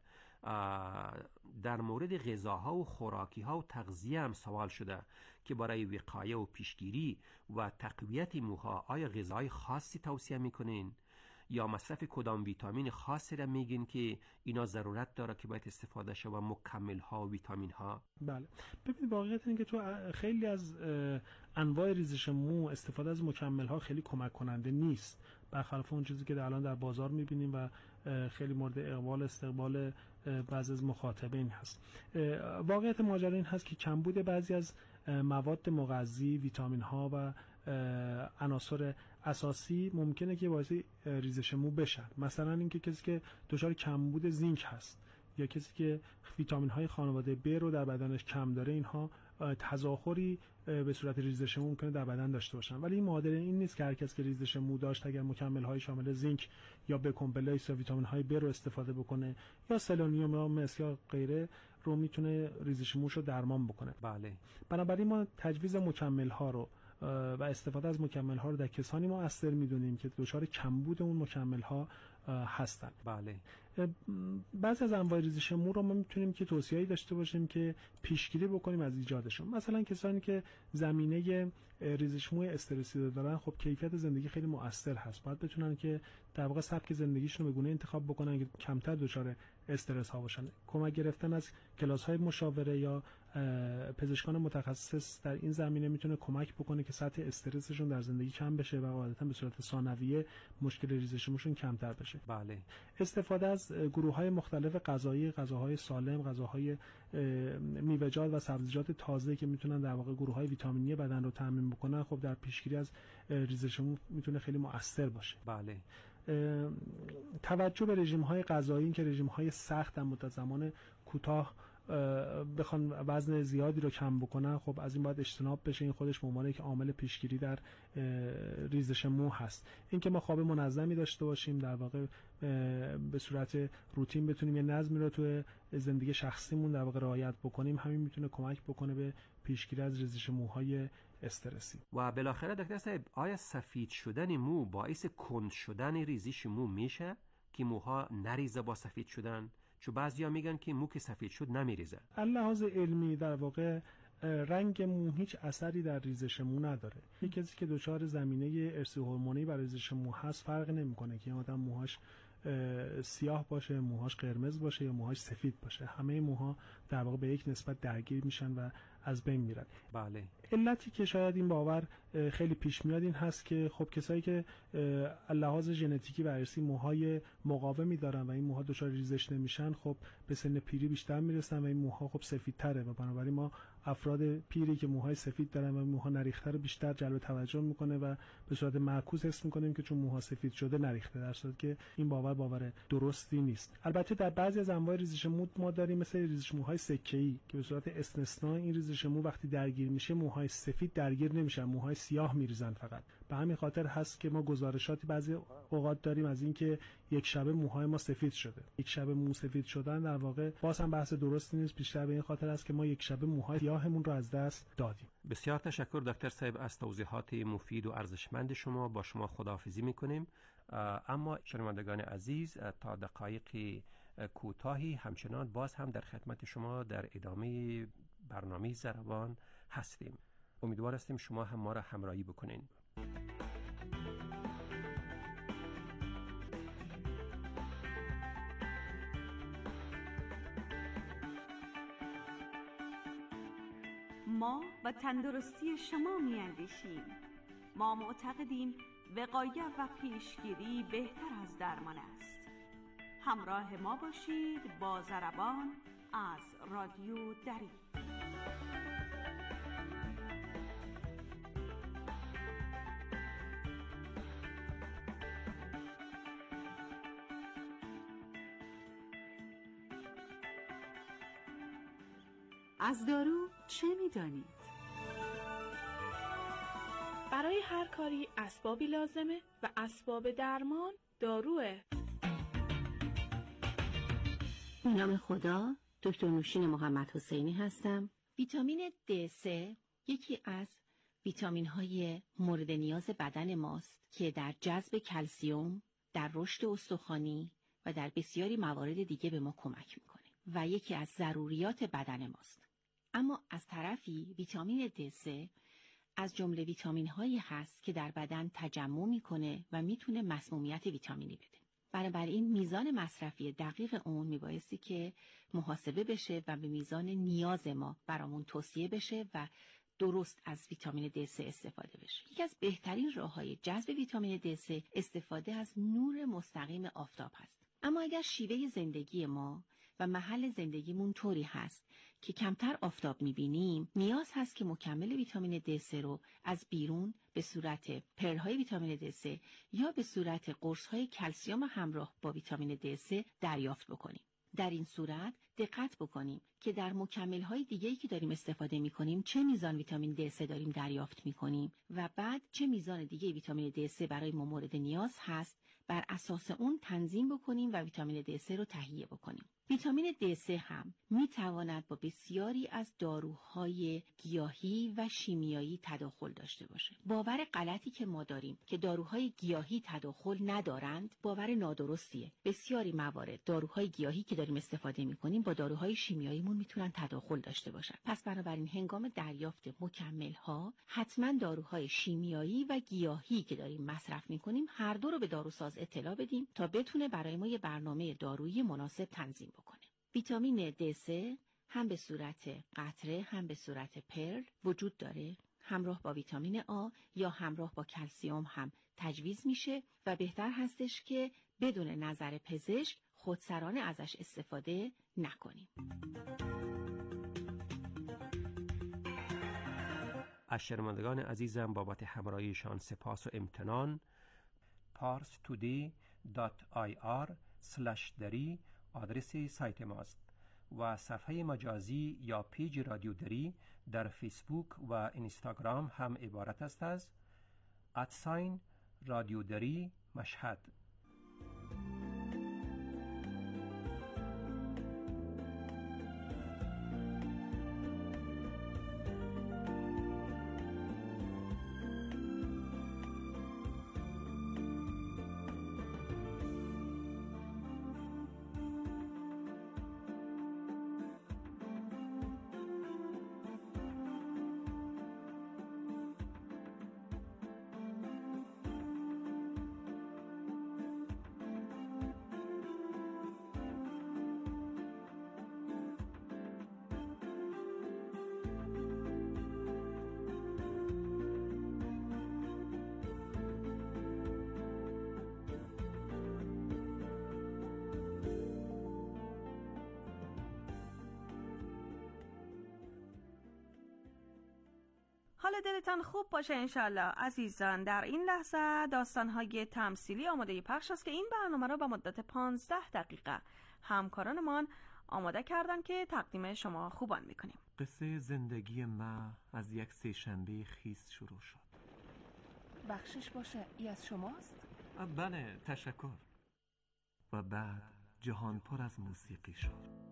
در مورد غذاها و خوراکی ها و تغذیه هم سوال شده که برای وقایه و پیشگیری و تقویت موها آیا غذای خاصی توصیه میکنین یا مصرف کدام ویتامین خاصی را میگین که اینا ضرورت داره که باید استفاده شه و مکمل ها و ویتامین ها؟ بله، ببینید واقعیت اینه که تو خیلی از انواع ریزش مو استفاده از مکمل ها خیلی کمک کننده نیست، برخلاف اون چیزی که الان در بازار میبینیم و خیلی مورد اقبال استقبال بعضی از مخاطبین هست. واقعیت ماجرا این هست که کمبود بعضی از مواد مغذی، ویتامین ها و عناصر اساسی ممکنه که باعث ریزش مو بشن. مثلا اینکه کسی که دچار کمبود زینک هست یا کسی که ویتامین های خانواده ب رو در بدنش کم داره، اینها تظاهری به صورت ریزش مو ممکنه در بدن داشته باشن. ولی این معادله این نیست که هر کس که ریزش مو داشت اگر مکمل های شامل زینک یا ب کمپلکس یا ویتامین های ب رو استفاده بکنه یا سلنیوم یا مس یا غیره رو میتونه ریزش موش رو درمان بکنه. بله. بنابراین ما تجویز مکمل ها رو و استفاده از مکمل ها رو در کسانی مؤثر میدونیم که دچار کمبود اون مکمل ها هستن. بله. بعضی از انواع ریزش مو رو ما میتونیم که توصیه‌ای داشته باشیم که پیشگیری بکنیم از ایجادشون. مثلا کسانی که زمینه ریزش موی استرسی دارن، خب کیفیت زندگی خیلی مؤثر هست. باید بتونن که در واقع سبک زندگیشون رو به گونه انتخاب بکنن که کمتر دچار استرس ها باشن. کمک گرفتن از کلاس های مشاوره یا پزشکان متخصص در این زمینه میتونه کمک بکنه که سطح استرسشون در زندگی کم بشه و قاعدتا به صورت ثانویه مشکل ریزش موشون کمتر بشه. بله. استفاده از گروه‌های مختلف غذایی، غذاهای سالم، غذاهای میوه‌جات و سبزیجات تازه که میتونن در واقع گروه‌های ویتامینی بدن رو تامین بکنن، خب در پیشگیری از ریزش مو میتونه خیلی مؤثر باشه. بله. توجه به رژیم‌های غذایی که رژیم‌های سخت در مدت زمان کوتاه بخوان وزن زیادی رو کم بکنن، خب از این باید اجتناب بشه. این خودش به عنوان یک عامل پیشگیری در ریزش مو هست. اینکه ما خواب منظمی داشته باشیم، در واقع به صورت روتین بتونیم یه نظمی رو تو زندگی شخصیمون در واقع رعایت بکنیم، همین میتونه کمک بکنه به پیشگیری از ریزش موهای استرسی. و بالاخره دکتر صاحب، آیا سفید شدن مو باعث کند شدن ریزش مو میشه که موها نریزه با سفید شدن؟ چون بعضیا میگن که مو که سفید شد نمیریزه. لحاظ علمی در واقع رنگ مو هیچ اثری در ریزش مو نداره. یک کسی که دچار زمینه ارثی هورمونی برای ریزش مو هست فرق نمیکنه که این آدم موهاش سیاه باشه، موهاش قرمز باشه یا موهاش سفید باشه. همه موها در واقع به یک نسبت درگیر میشن و از بین میرن. بله. علتی که شاید این باور خیلی پیش میاد این هست که خب کسایی که لحاظ ژنتیکی و ارثی موهای مقاومی دارن و این موها دچار ریزش نمیشن، خب به سن پیری بیشتر میرسن و این موها خب سفیدتره و بنابراین ما افراد پیری که موهای سفید دارن و موها نریخته رو بیشتر جلب توجه میکنه و به صورت معکوس حس میکنیم که چون موها سفید شده نریخته، در صورتی که این باور باور درستی نیست. البته در بعضی از انواع ریزش مو ما داریم مثل ریزش موهای سکه‌ای که به صورت استثنایی این ریزش مو وقتی درگیر میشه موهای سفید درگیر نمیشن، موهای سیاه میریزن فقط. به همین خاطر هست که ما گزارشاتی بعضی اوقات داریم از اینکه یک شبه موهای ما سفید شده. یک شبه مو سفید شدن در واقع باز هم بحث درستی نیست، بیشتر به این خاطر است که ما یک شبه موهای سیاهمون رو از دست دادیم. بسیار تشکر دکتر صاحب از توضیحات مفید و ارزشمند شما. با شما خداحافظی میکنیم. اما شنوندگان عزیز، تا دقایق کوتاهی همچنان باز هم در خدمت شما در ادامه برنامه ضربان هستیم. امیدوار هستیم شما هم ما را همراهی بکنین. ما و تندرستی شما می اندیشیم. ما معتقدیم وقایت و پیشگیری بهتر از درمان است. همراه ما باشید با ضربان از رادیو دری. از دارو چه می‌دانید؟ برای هر کاری اسبابی لازمه و اسباب درمان داروه. به نام خدا، دکتر نوشین محمد حسینی هستم. ویتامین دی سه یکی از ویتامین های مورد نیاز بدن ماست که در جذب کلسیم، در رشد استخوانی و در بسیاری موارد دیگه به ما کمک میکنه و یکی از ضروریات بدن ماست. اما از طرفی ویتامین دی سه از جمله ویتامین هایی هست که در بدن تجمع میکنه و میتونه مسمومیت ویتامینی بده. بنابراین میزان مصرفی دقیق اون میبایستی که محاسبه بشه و به میزان نیاز ما برامون توصیه بشه و درست از ویتامین دی سه استفاده بشه. یکی از بهترین راه‌های جذب ویتامین دی سه استفاده از نور مستقیم آفتاب هست. اما اگر شیوه زندگی ما و محل زندگیمون طوری هست که کمتر آفتاب می‌بینیم، نیاز هست که مکمل ویتامین دی سه رو از بیرون به صورت پرهای ویتامین دی سه یا به صورت قرص‌های کلسیم همراه با ویتامین دی سه دریافت بکنیم. در این صورت دقت بکنیم که در مکمل‌های دیگه‌ای که داریم استفاده می‌کنیم چه میزان ویتامین دی سه داریم دریافت می‌کنیم و بعد چه میزان دیگه ویتامین دی سه برای ما مورد نیاز هست، بر اساس اون تنظیم بکنیم و ویتامین دی سه رو تهیه بکنیم. ویتامین دی سه هم می تواند با بسیاری از داروهای گیاهی و شیمیایی تداخل داشته باشه. باور غلطی که ما داریم که داروهای گیاهی تداخل ندارند باور نادرستیه. بسیاری موارد داروهای گیاهی که داریم استفاده می کنیم با داروهای شیمیاییمون میتونن تداخل داشته باشن. پس بنابراین هنگام دریافت مکمل ها حتما داروهای شیمیایی و گیاهی که داریم مصرف می کنیم هر دو رو به داروساز اطلاع بدیم تا بتونه برای ما یه برنامه دارویی مناسب تنظیم بکنه. ویتامین دی سه هم به صورت قطره هم به صورت پرل وجود داره. همراه با ویتامین آ یا همراه با کلسیم هم تجویز میشه و بهتر هستش که بدون نظر پزشک خودسرانه ازش استفاده نکنیم. از شنوندگان عزیزم بابت همراهیشان سپاس و امتنان. پارس تودی دات آی آر اسلش دری آدرس سایت ماست و صفحه مجازی یا پیج رادیو دری در فیسبوک و اینستاگرام هم عبارت است از ادساین رادیو دری مشهد. حال دلتان خوب باشه انشالله. عزیزان، در این لحظه داستان‌های تمثیلی آماده پخش است که این برنامه را به مدت پانزده دقیقه همکارانمان آماده کردن که تقدیم شما خوبان میکنیم. قصه زندگی ما از یک سه‌شنبه خیس شروع شد. بخشش باشه، ای از شماست؟ بله، تشکر. و بعد جهان پر از موسیقی شد.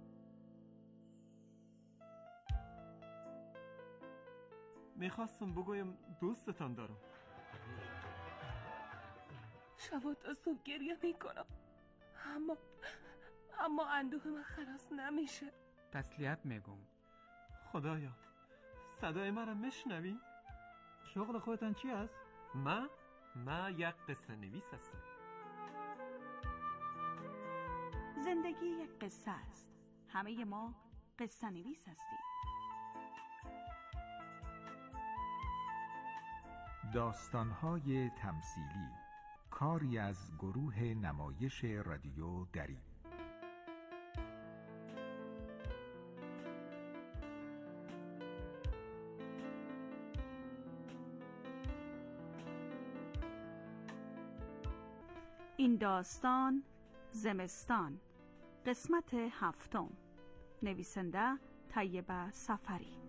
میخواستم بگویم دوستتان دارم. شب تا صبح گریه میکنم، اما اما اندوه من خلاص نمیشه. تسلیت میگم. خدایا، صدای مرا میشنوی؟ شغل خودتان چی است؟ ما ما یک قصه نویس هستم. زندگی یک قصه است. همه ما قصه نویس هستیم. داستان‌های تمثیلی، کاری از گروه نمایش رادیو دری. این داستان زمستان، قسمت هفتم. نویسنده طیبه سفری.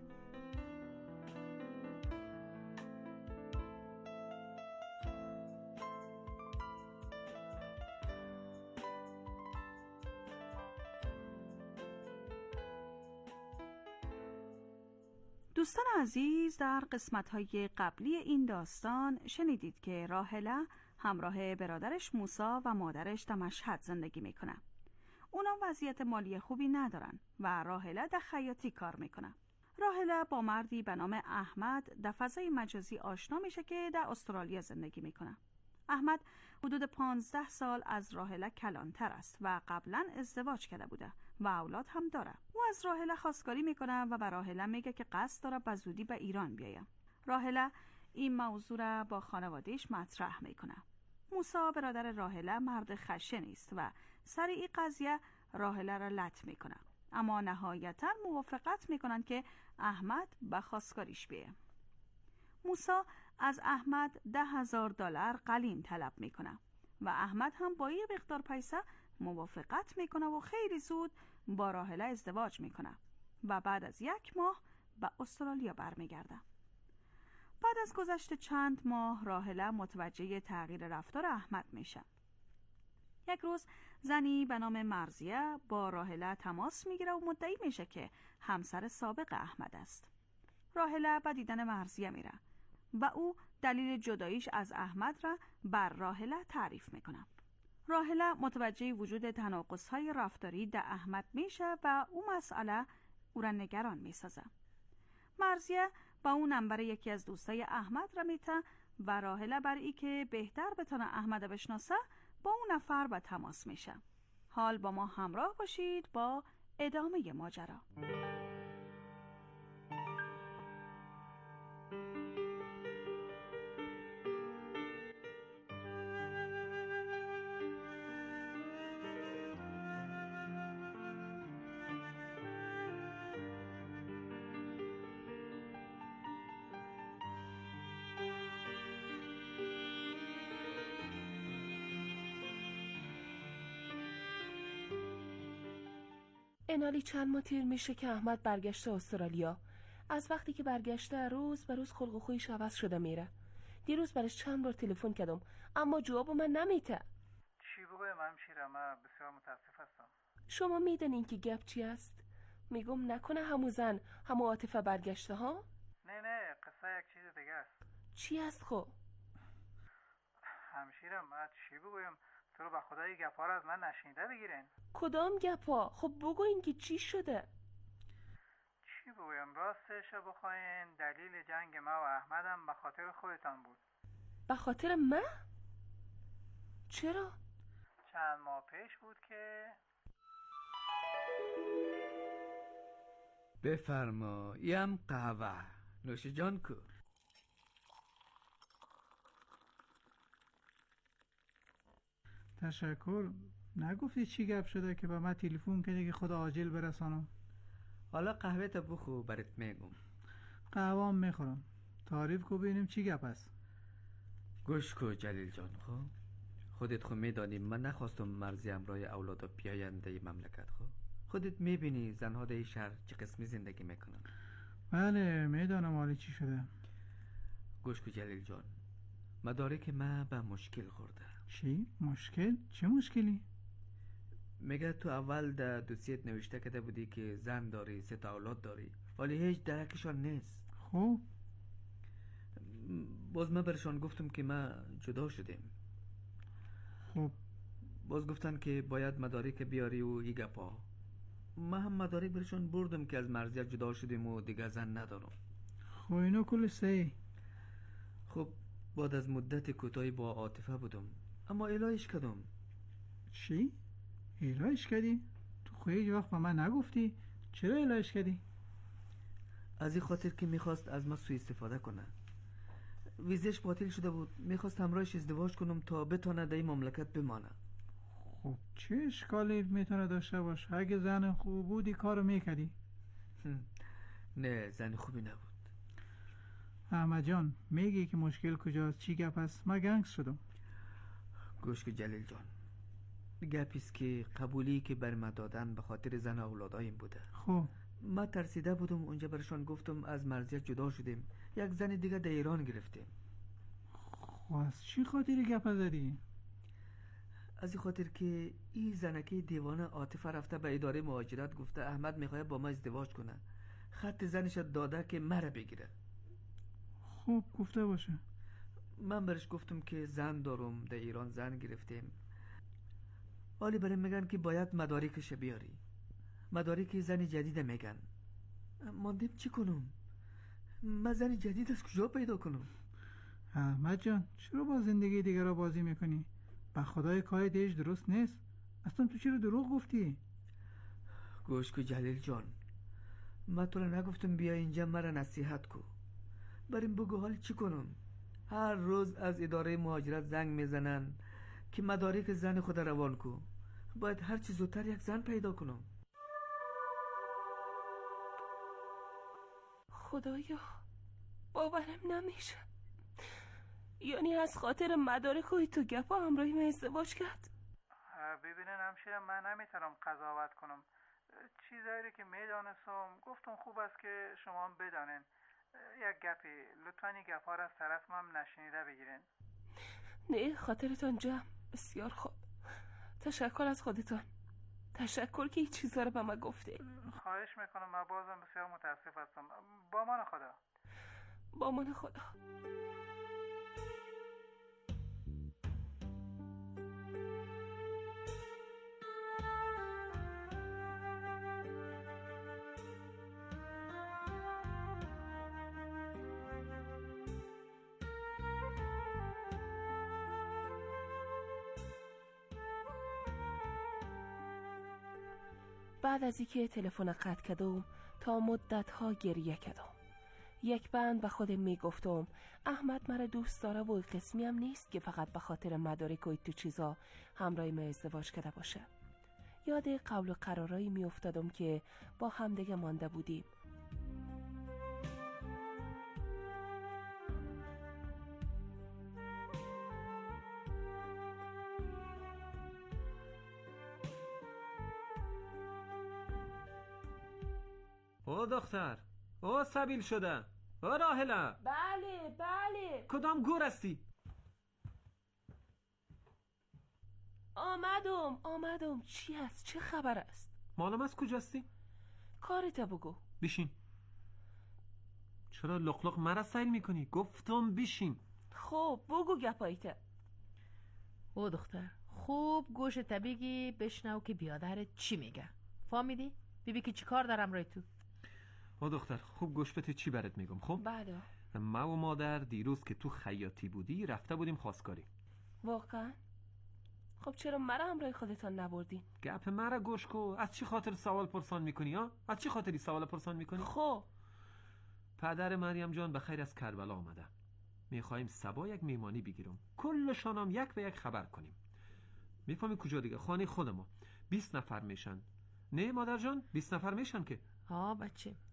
دوستان عزیز، در قسمت‌های قبلی این داستان شنیدید که راحله همراه برادرش موسی و مادرش در مشهد زندگی میکنه. اونا وضعیت مالی خوبی ندارن و راحله در خیاطی کار میکنه. راحله با مردی به نام احمد در فضای مجازی آشنا میشه که در استرالیا زندگی میکنه. احمد حدود پانزده سال از راحله کلانتر است و قبلا ازدواج کرده بوده و اولاد هم داره. او از راحله خواستگاری میکنه و به راحله میگه که قصد داره به زودی به ایران بیایه. راحله این موضوع را با خانوادهش مطرح میکنه. موسی برادر راحله مرد خشنی است و سر این قضیه راحله را لط میکنه، اما نهایتا موافقت میکنن که احمد به خواستگاریش بیایه. موسی از احمد ده هزار دلار قلین طلب میکنه و احمد هم با یه مقدار پیسه موافقت میکنه و خیلی زود با راحله ازدواج میکنه و بعد از یک ماه به استرالیا برمیگرده. بعد از گذشت چند ماه راحله متوجه تغییر رفتار احمد میشه. یک روز زنی به نام مرزیه با راحله تماس میگیره و مدعی میشه که همسر سابق احمد است. راحله به دیدن مرزیه میره و او دلیل جداییش از احمد را بر راحله تعریف میکنه. راحله متوجه وجود تناقض‌های رفتاری در احمد میشه و او مسئله او را نگران میسازه. مرزیه با اون نمبر یکی از دوستای احمد را میته و راحله برای ای که بهتر بتونه احمد بشناسه با اون نفر به تماس میشه. حال با ما همراه باشید با ادامه ماجرا. انالی چند ماه تیر میشه که احمد برگشته استرالیا. از وقتی که برگشته روز به روز خلق و خویش عوض شده میره. دیروز برش چند بار تلفن کردم اما جواب من نمیده. چی بگویم همشیره؟ من بسیار متاسف هستم. شما میدونین که گپ چی است؟ میگم نکنه همو زن همو عاطفه برگشته ها؟ نه نه، قصه یک چیز دیگه است. چی است خب؟ همشیره من چی بگویم؟ تو رو به خدا این گپا رو از من نشنیده بگیرین. کدام گپا؟ خب بگوین که چی شده؟ چی بگویم؟ راستش بخواین دلیل جنگ ما و احمدم به خاطر خودتان بود. به خاطر من؟ چرا؟ چند ماه پیش بود که بفرما. یم قهوه نوش جان کو. تشکر. نگفتی چی گپ شده که به من تلفن کردی که خدا عاجل برسانم؟ حالا قهوه تا بخو برات میگم. قهوه هم میخورم. تعریف کو ببینیم چی گپ است. گوش کو جلیل جان. خب خودت خود میدانی من نخواستم مرزی همراه اولادا بیایند در مملکت. خب خودت میبینی زنها در این شهر چه قسمی زندگی میکنن. بله میدانم حالی چی شده. گوش کو جلیل جان، مدارک من به مشکل خورده. چی؟ مشکل؟ چه مشکلی؟ میگه تو اول در دوسیت نوشته کرده بودی که زن داری، سه تا اولاد داری، ولی هیچ درکشان نیست. خب باز من برشان گفتم که ما جدا شدیم. خب باز گفتن که باید مدارک بیاری و ای گپا. من هم مدارک برشان بردم که از مرزیت جدا شدیم و دیگه زن ندارم. خب اینو کل سه. خب بعد از مدت کوتاهی با عاطفه بودم، اما الهش کردم. چی؟ الهش کردی؟ تو خود هیچ وقت به من نگفتی؟ چرا الهش کردی؟ از این خاطر که میخواست از ما سوء استفاده کنه. ویزش باطل شده بود، میخواست همراهش ازدواج کنم تا بتونه در این مملکت بمانه. خب چه اشکالی میتونه داشته باشه؟ اگه زن خوب بودی کارو میکردی؟ نه زن خوبی نبود. احمد جان میگی که مشکل کجاست؟ چی گپ است؟ من گنگ شدم. گوش که جلیل جان، گپیست که قبولی که بر ما دادن به خاطر زن اولادایم بوده. خب ما ترسیده بودم، اونجا برشان گفتم از مرزیت جدا شدیم، یک زن دیگه در ایران گرفتیم. خب از چی خاطری گپ زدی؟ از این خاطر که این زنکی دیوانه عاطفه رفته به اداره مهاجرت، گفته احمد میخواد با ما ازدواج کنه، خط زنش داده که مرا بگیره. خب گفته باشه. من برش گفتم که زن دارم، در ایران زن گرفتیم، ولی برای میگن که باید مدارکش بیاری. مدارک زن جدید میگن. ماندیم چی کنم؟ من زن جدید از کجا پیدا کنم؟ احمد جان چرا با زندگی دیگر را بازی میکنی؟ به خدای کار دیش درست نیست. اصلا تو چرا دروغ گفتی؟ گوش کو جلیل جان، من تو را نگفتم بیا اینجا مرا نصیحت کو. بریم بگو حال چی کنم؟ هر روز از اداره مهاجرت زنگ میزنن که مدارک زن خود روان کو. باید هر چی زودتر یک زن پیدا کنم. خدایا باورم نمیشه. یعنی از خاطر مدارک تو گپا همراهی من ازدواج کرد؟ ببینن همشیره من نمیتونم قضاوت کنم. چیزایی که میدانستم گفتم خوب است که شما هم بدانین. یک گپی لطفاً این گپا را از طرف من نشنیده بگیرین. نه خاطرتان جمع. بسیار خوب. تشکر از خودتان. تشکر که این چیزا رو به من گفته. خواهش میکنم. من بازم بسیار متاسف هستم. با من خدا. با من خدا. بعد از اینکه تلفن قطع کردم تا مدت ها گریه کردم. یک بند به خودم میگفتم احمد مرا دوست داره و قسمی هم نیست که فقط به خاطر مدارک و تو چیزا همراه ما ازدواج کرده باشه. یاد قول و قرارایی می افتادم که با همدیگه مانده بودیم. او دختر، او سبیل شده، او راهله. بله بله. کدام گور هستی؟ آمدم آمدم. چی هست؟ چه خبر است؟ معلوم است کجاستی؟ کارت بگو. بشین. چرا لقلق مرا سیل میکنی؟ گفتم بشین. خب بگو گپایته. او دختر خوب گوشت بگی بشنو که بیادرت چی میگه. فهمیدی؟ ببین که چی کار دارم رای تو. او دختر خوب گوش بده چی برات میگم. خب بله. ما و مادر دیروز که تو خیاطی بودی رفته بودیم خواستگاری. واقعا؟ خب چرا مرا همراه خودتان نبردین؟ گپ مرا گوش کو. از چی خاطر سوال پرسان میکنی ها؟ از چی خاطری سوال پرسان میکنی؟ خب پدر مریم جان به خیر از کربلا آمده. میخوایم صبا یک میمانی بگیرم. کلشان هم یک به یک خبر کنیم. میفهمی کجا دیگه؟ خانه خود ما. بیست نفر میشن. نه مادر جان؟ بیست نفر میشن که. ها بچه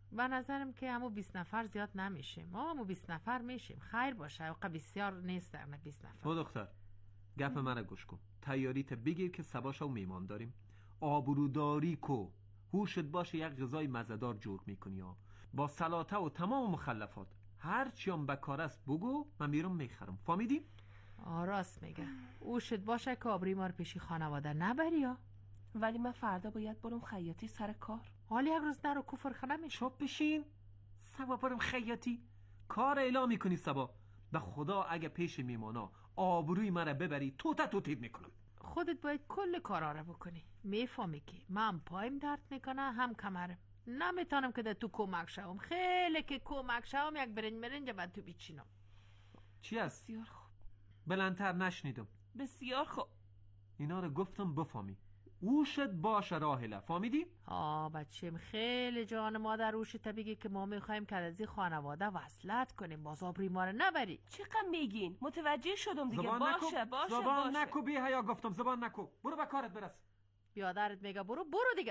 به نظرم که همو بیست نفر زیاد نمیشیم. ما همو بیست نفر میشیم. خیر باشه. اوقا بسیار نیست در نه بیست نفر. او دختر گپ من گوش کن. تیاریت بگیر که سباشو میمان داریم. آبروداری کو هوشت باشه یک غذای مزه‌دار جور میکنی ها. با سلاطه و تمام مخلفات. هر چیم بکار است بگو من میرم میخرم. فهمیدی؟ راست میگه. هوشت باشه که آبروی ما رو پیشی خانواده نبری ها. ولی من فردا باید برم خیاطی سر کار. حالی یک روز نرو کفر خنه میشه. چوب بشین. سبا برم خیاطی. کار اعلام میکنی سبا. به خدا اگه پیش میمانا آبروی مرا ببری توتا توتید میکنم. خودت باید کل کارا رو بکنی. میفهمی که من پایم درد میکنه هم کمرم. نمیتونم که در تو کمک شوم. خیلی که کمک شوم یک برنج برنج من تو بیچینم. چی است؟ بسیار خوب. بلندتر نشنیدم. بسیار خوب. اینا رو گفتم بفهمی. اوشت باشه راهله. فهمیدی؟ آه بچیم خیلی جان مادر اوشت بگی که ما میخوایم که از این خانواده وصلت کنیم. باز آبروی ما رو نبری. چقدر میگین؟ متوجه شدم دیگه. زبان باشه نکو. باشه زبان باشه. نکو بی حیا گفتم. زبان نکو. برو به کارت برس. بیادرت میگه برو برو دیگه.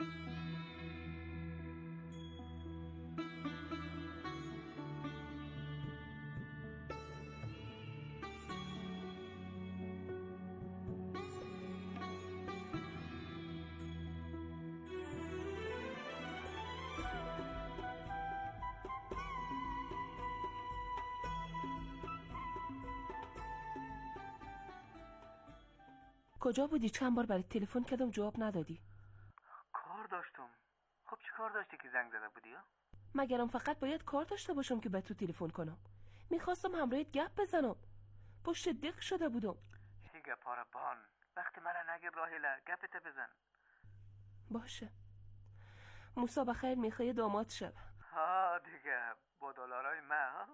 کجا بودی؟ چند بار برای تلفن کردم جواب ندادی. کار داشتم. خب چی کار داشتی که زنگ زده بودی ها؟ مگرم فقط باید کار داشته باشم که به تو تلفن کنم. میخواستم همراهت گپ بزنم. پشت دق شده بودم. هی گپا را بان. وقتی مرا نگیر راهله گپت بزن. باشه. موسی بخیر میخوای داماد شد. ها دیگه با دلارای من ها؟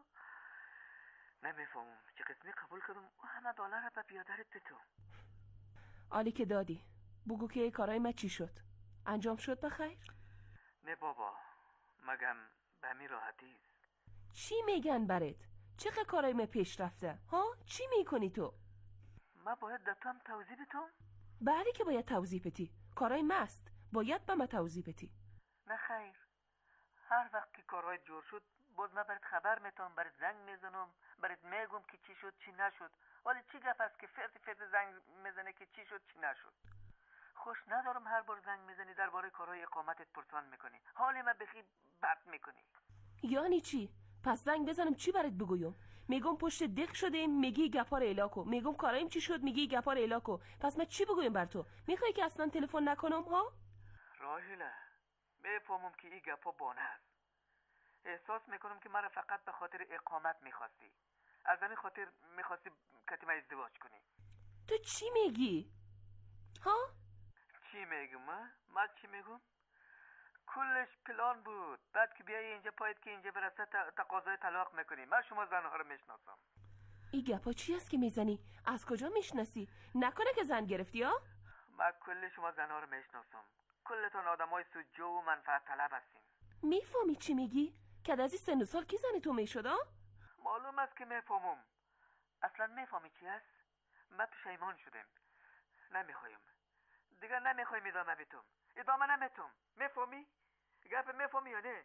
نمیفهمم چه قسمی قبول کردم و همه دلار به بیادرت بتو. عالی که دادی. بگو که کارای من چی شد؟ انجام شد بخیر؟ نه بابا مگم به می راحتی است. چی میگن برات؟ چقدر کارای من پیش رفته؟ ها؟ چی میکنی تو؟ من باید دتام توضیح بتم؟ بله که باید توضیح بدی. کارای مست باید به من توضیح بدی. نه خیر. هر وقت که کارهای جور شد باز من برات خبر میتونم، برات زنگ میزنم، برات میگم که چی شد چی نشد. ولی چی گپ است که فرد فرد زنگ میزنه که چی شد چی نشد. خوش ندارم هر بار زنگ میزنی درباره کارهای اقامتت پرسان میکنی. حال من بخی بد میکنی. یعنی چی؟ پس زنگ بزنم چی برات بگویم؟ میگم پشت دق شده میگی گپا رو الاکو، میگم کارایم چی شد میگی گپا رو الاکو. پس من چی بگویم بر تو؟ میخوای که اصلا تلفن نکنم ها؟ راهیله میفهمم که این گپا بانه است. احساس میکنم که مرا فقط به خاطر اقامت میخواستی. از همین خاطر میخواستی کتی من ازدواج کنی. تو چی میگی؟ ها؟ چی میگم من؟ من چی میگم؟ کلش پلان بود. بعد که بیایی اینجا پایید که اینجا برسه تقاضای طلاق میکنی. من شما زنها رو میشناسم. این گپا چی است که میزنی؟ از کجا میشناسی؟ نکنه که زن گرفتی ها؟ من کل شما زنها رو میشناسم. کلتون آدمای سجو و منفعت طلب هستین. میفهمی چی میگی؟ که از این سن و سال کی زن تو میشد ها؟ معلوم است که میفهمم. اصلا میفهمی چی است؟ من پشیمان شدم. نمیخوایم دیگه، نمیخوایم ادامه بیتم. ادامه نمیتم. میفهمی؟ گپ میفهمی یا نه؟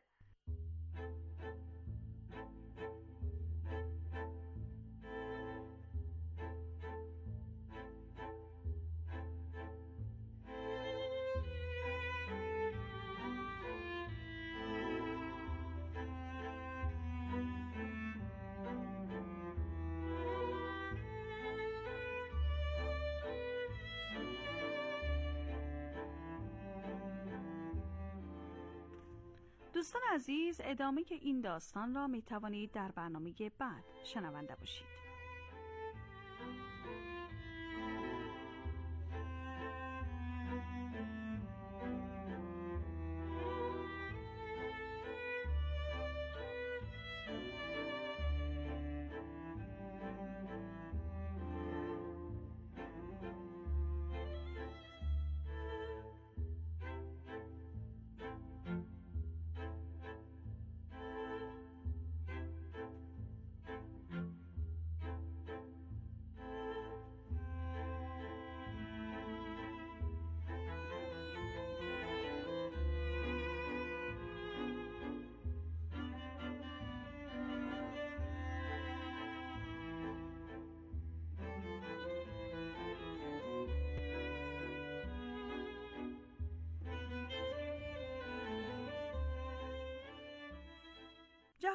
دوستان عزیز، ادامه این داستان را می توانید در برنامه بعد شنونده باشید.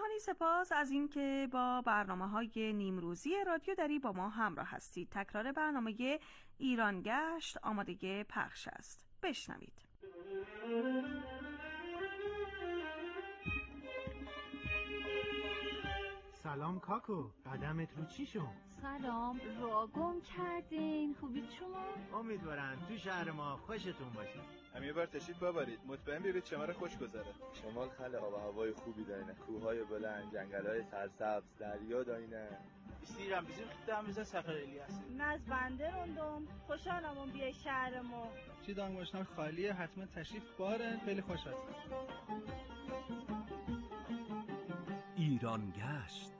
جهانی سپاس از اینکه با برنامه‌های نیمروزی رادیو دری با ما همراه هستید. تکرار برنامه ایران گشت آماده پخش است. بشنوید. سلام کاکو، قدمت رو چی شد؟ سلام، را گم کردین. خوبید شما؟ امیدوارم تو شهر ما خوشتون باشه. هم یه بار تشریف ببرید، مطمئن بیارید شماره خوش گذره. شمال خل آب و هوای خوبی دارینه، کوههای بلند، جنگل‌های سرسبز، دریا دارینه. بیستیرم بیزیم خودم بزن سفر الیاس. ناز بنده روندم، خوشحالم اون بیای شهر ما. چی دانگوشتن خالیه، حتما تشریف بارن، خیلی خوش هستم. ایران گشت.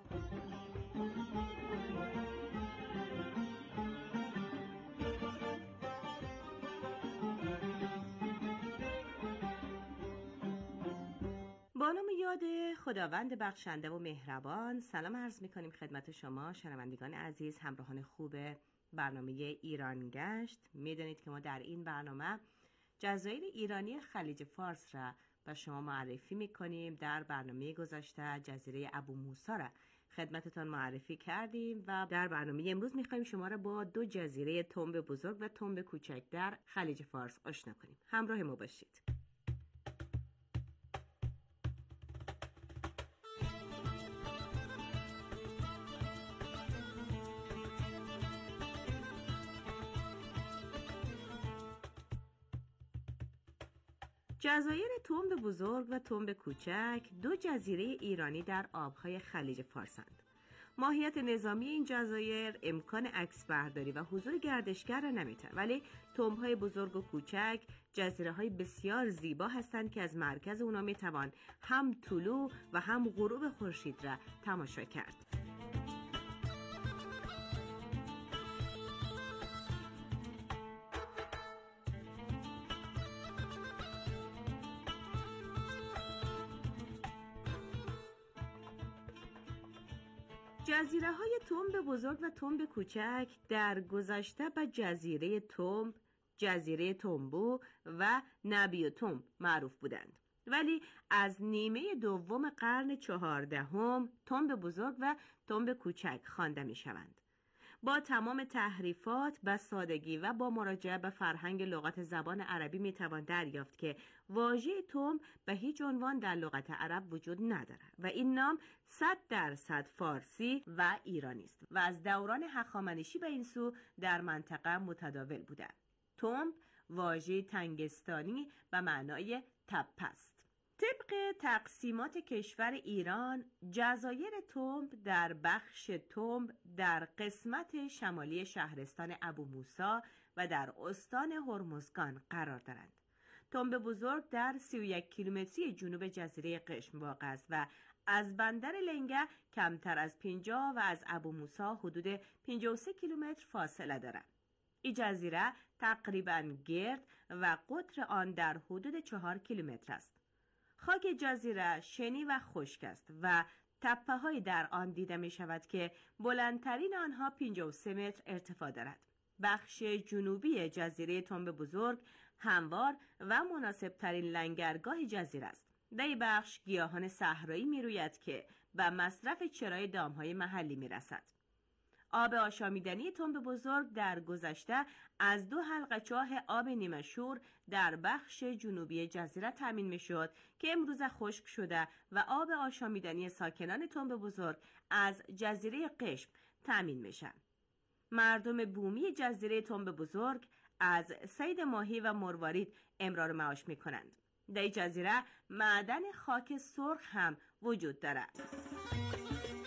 با نام یاد خداوند بخشنده و مهربان، سلام عرض می‌کنیم خدمت شما شنوندگان عزیز، همراهان خوب برنامه ایران گشت. می‌دانید که ما در این برنامه جزایر ایرانی خلیج فارس را به شما معرفی می‌کنیم. در برنامه گذشته جزیره ابو موسی را خدمتتان معرفی کردیم و در برنامه امروز می‌خوایم شما را با دو جزیره تنب بزرگ و تنب کوچک در خلیج فارس آشنا کنیم. همراه ما باشید. جزایر تنب بزرگ و تنب کوچک دو جزیره ایرانی در آبهای خلیج فارسند. ماهیت نظامی این جزایر امکان عکس برداری و حضور گردشگر را نمیده، ولی تنب‌های بزرگ و کوچک جزیره‌های بسیار زیبا هستند که از مرکز اونا میتوان هم طلوع و هم غروب خورشید را تماشا کرد. جزیره های تنب بزرگ و تنب کوچک در گذشته به جزیره تنب، جزیره تنبو و نبی و تنب معروف بودند، ولی از نیمه دوم قرن چهاردهم تنب بزرگ و تنب کوچک خوانده می شوند. با تمام تحریفات به سادگی و با مراجعه به فرهنگ لغت زبان عربی می توان دریافت که واژه تنب به هیچ عنوان در لغت عرب وجود ندارد و این نام صد درصد فارسی و ایرانی است و از دوران هخامنشی به این سو در منطقه متداول بوده. تنب واژه تنگستانی به معنای تپه است. طبق تقسیمات کشور ایران، جزایر تنب در بخش تنب در قسمت شمالی شهرستان ابو موسی و در استان هرمزگان قرار دارند. تنب بزرگ در سی و یک کیلومتری جنوب جزیره قشم واقع است و از بندر لنگه کمتر از پنجاه و از ابو موسی حدود پنجاه و سه کیلومتر فاصله دارد. این جزیره تقریباً گرد و قطر آن در حدود چهار کیلومتر است. خاک جزیره شنی و خشک است و تپه‌هایی در آن دیده می شود که بلندترین آنها پنجاه و سه متر ارتفاع دارد. بخش جنوبی جزیره تنب بزرگ هموار و مناسب ترین لنگرگاه جزیره است. در این بخش گیاهان صحرایی می روید که به مصرف چرای دامهای محلی می رسد. آب آشامیدنی تنب بزرگ در گذشته از دو حلقه چاه آب نیمه شور در بخش جنوبی جزیره تامین می شد که امروز خشک شده و آب آشامیدنی ساکنان تنب بزرگ از جزیره قشم تامین می شود. مردم بومی جزیره تنب بزرگ از صید ماهی و مروارید امرار معاش می کنند. در جزیره معدن خاک سرخ هم وجود دارد.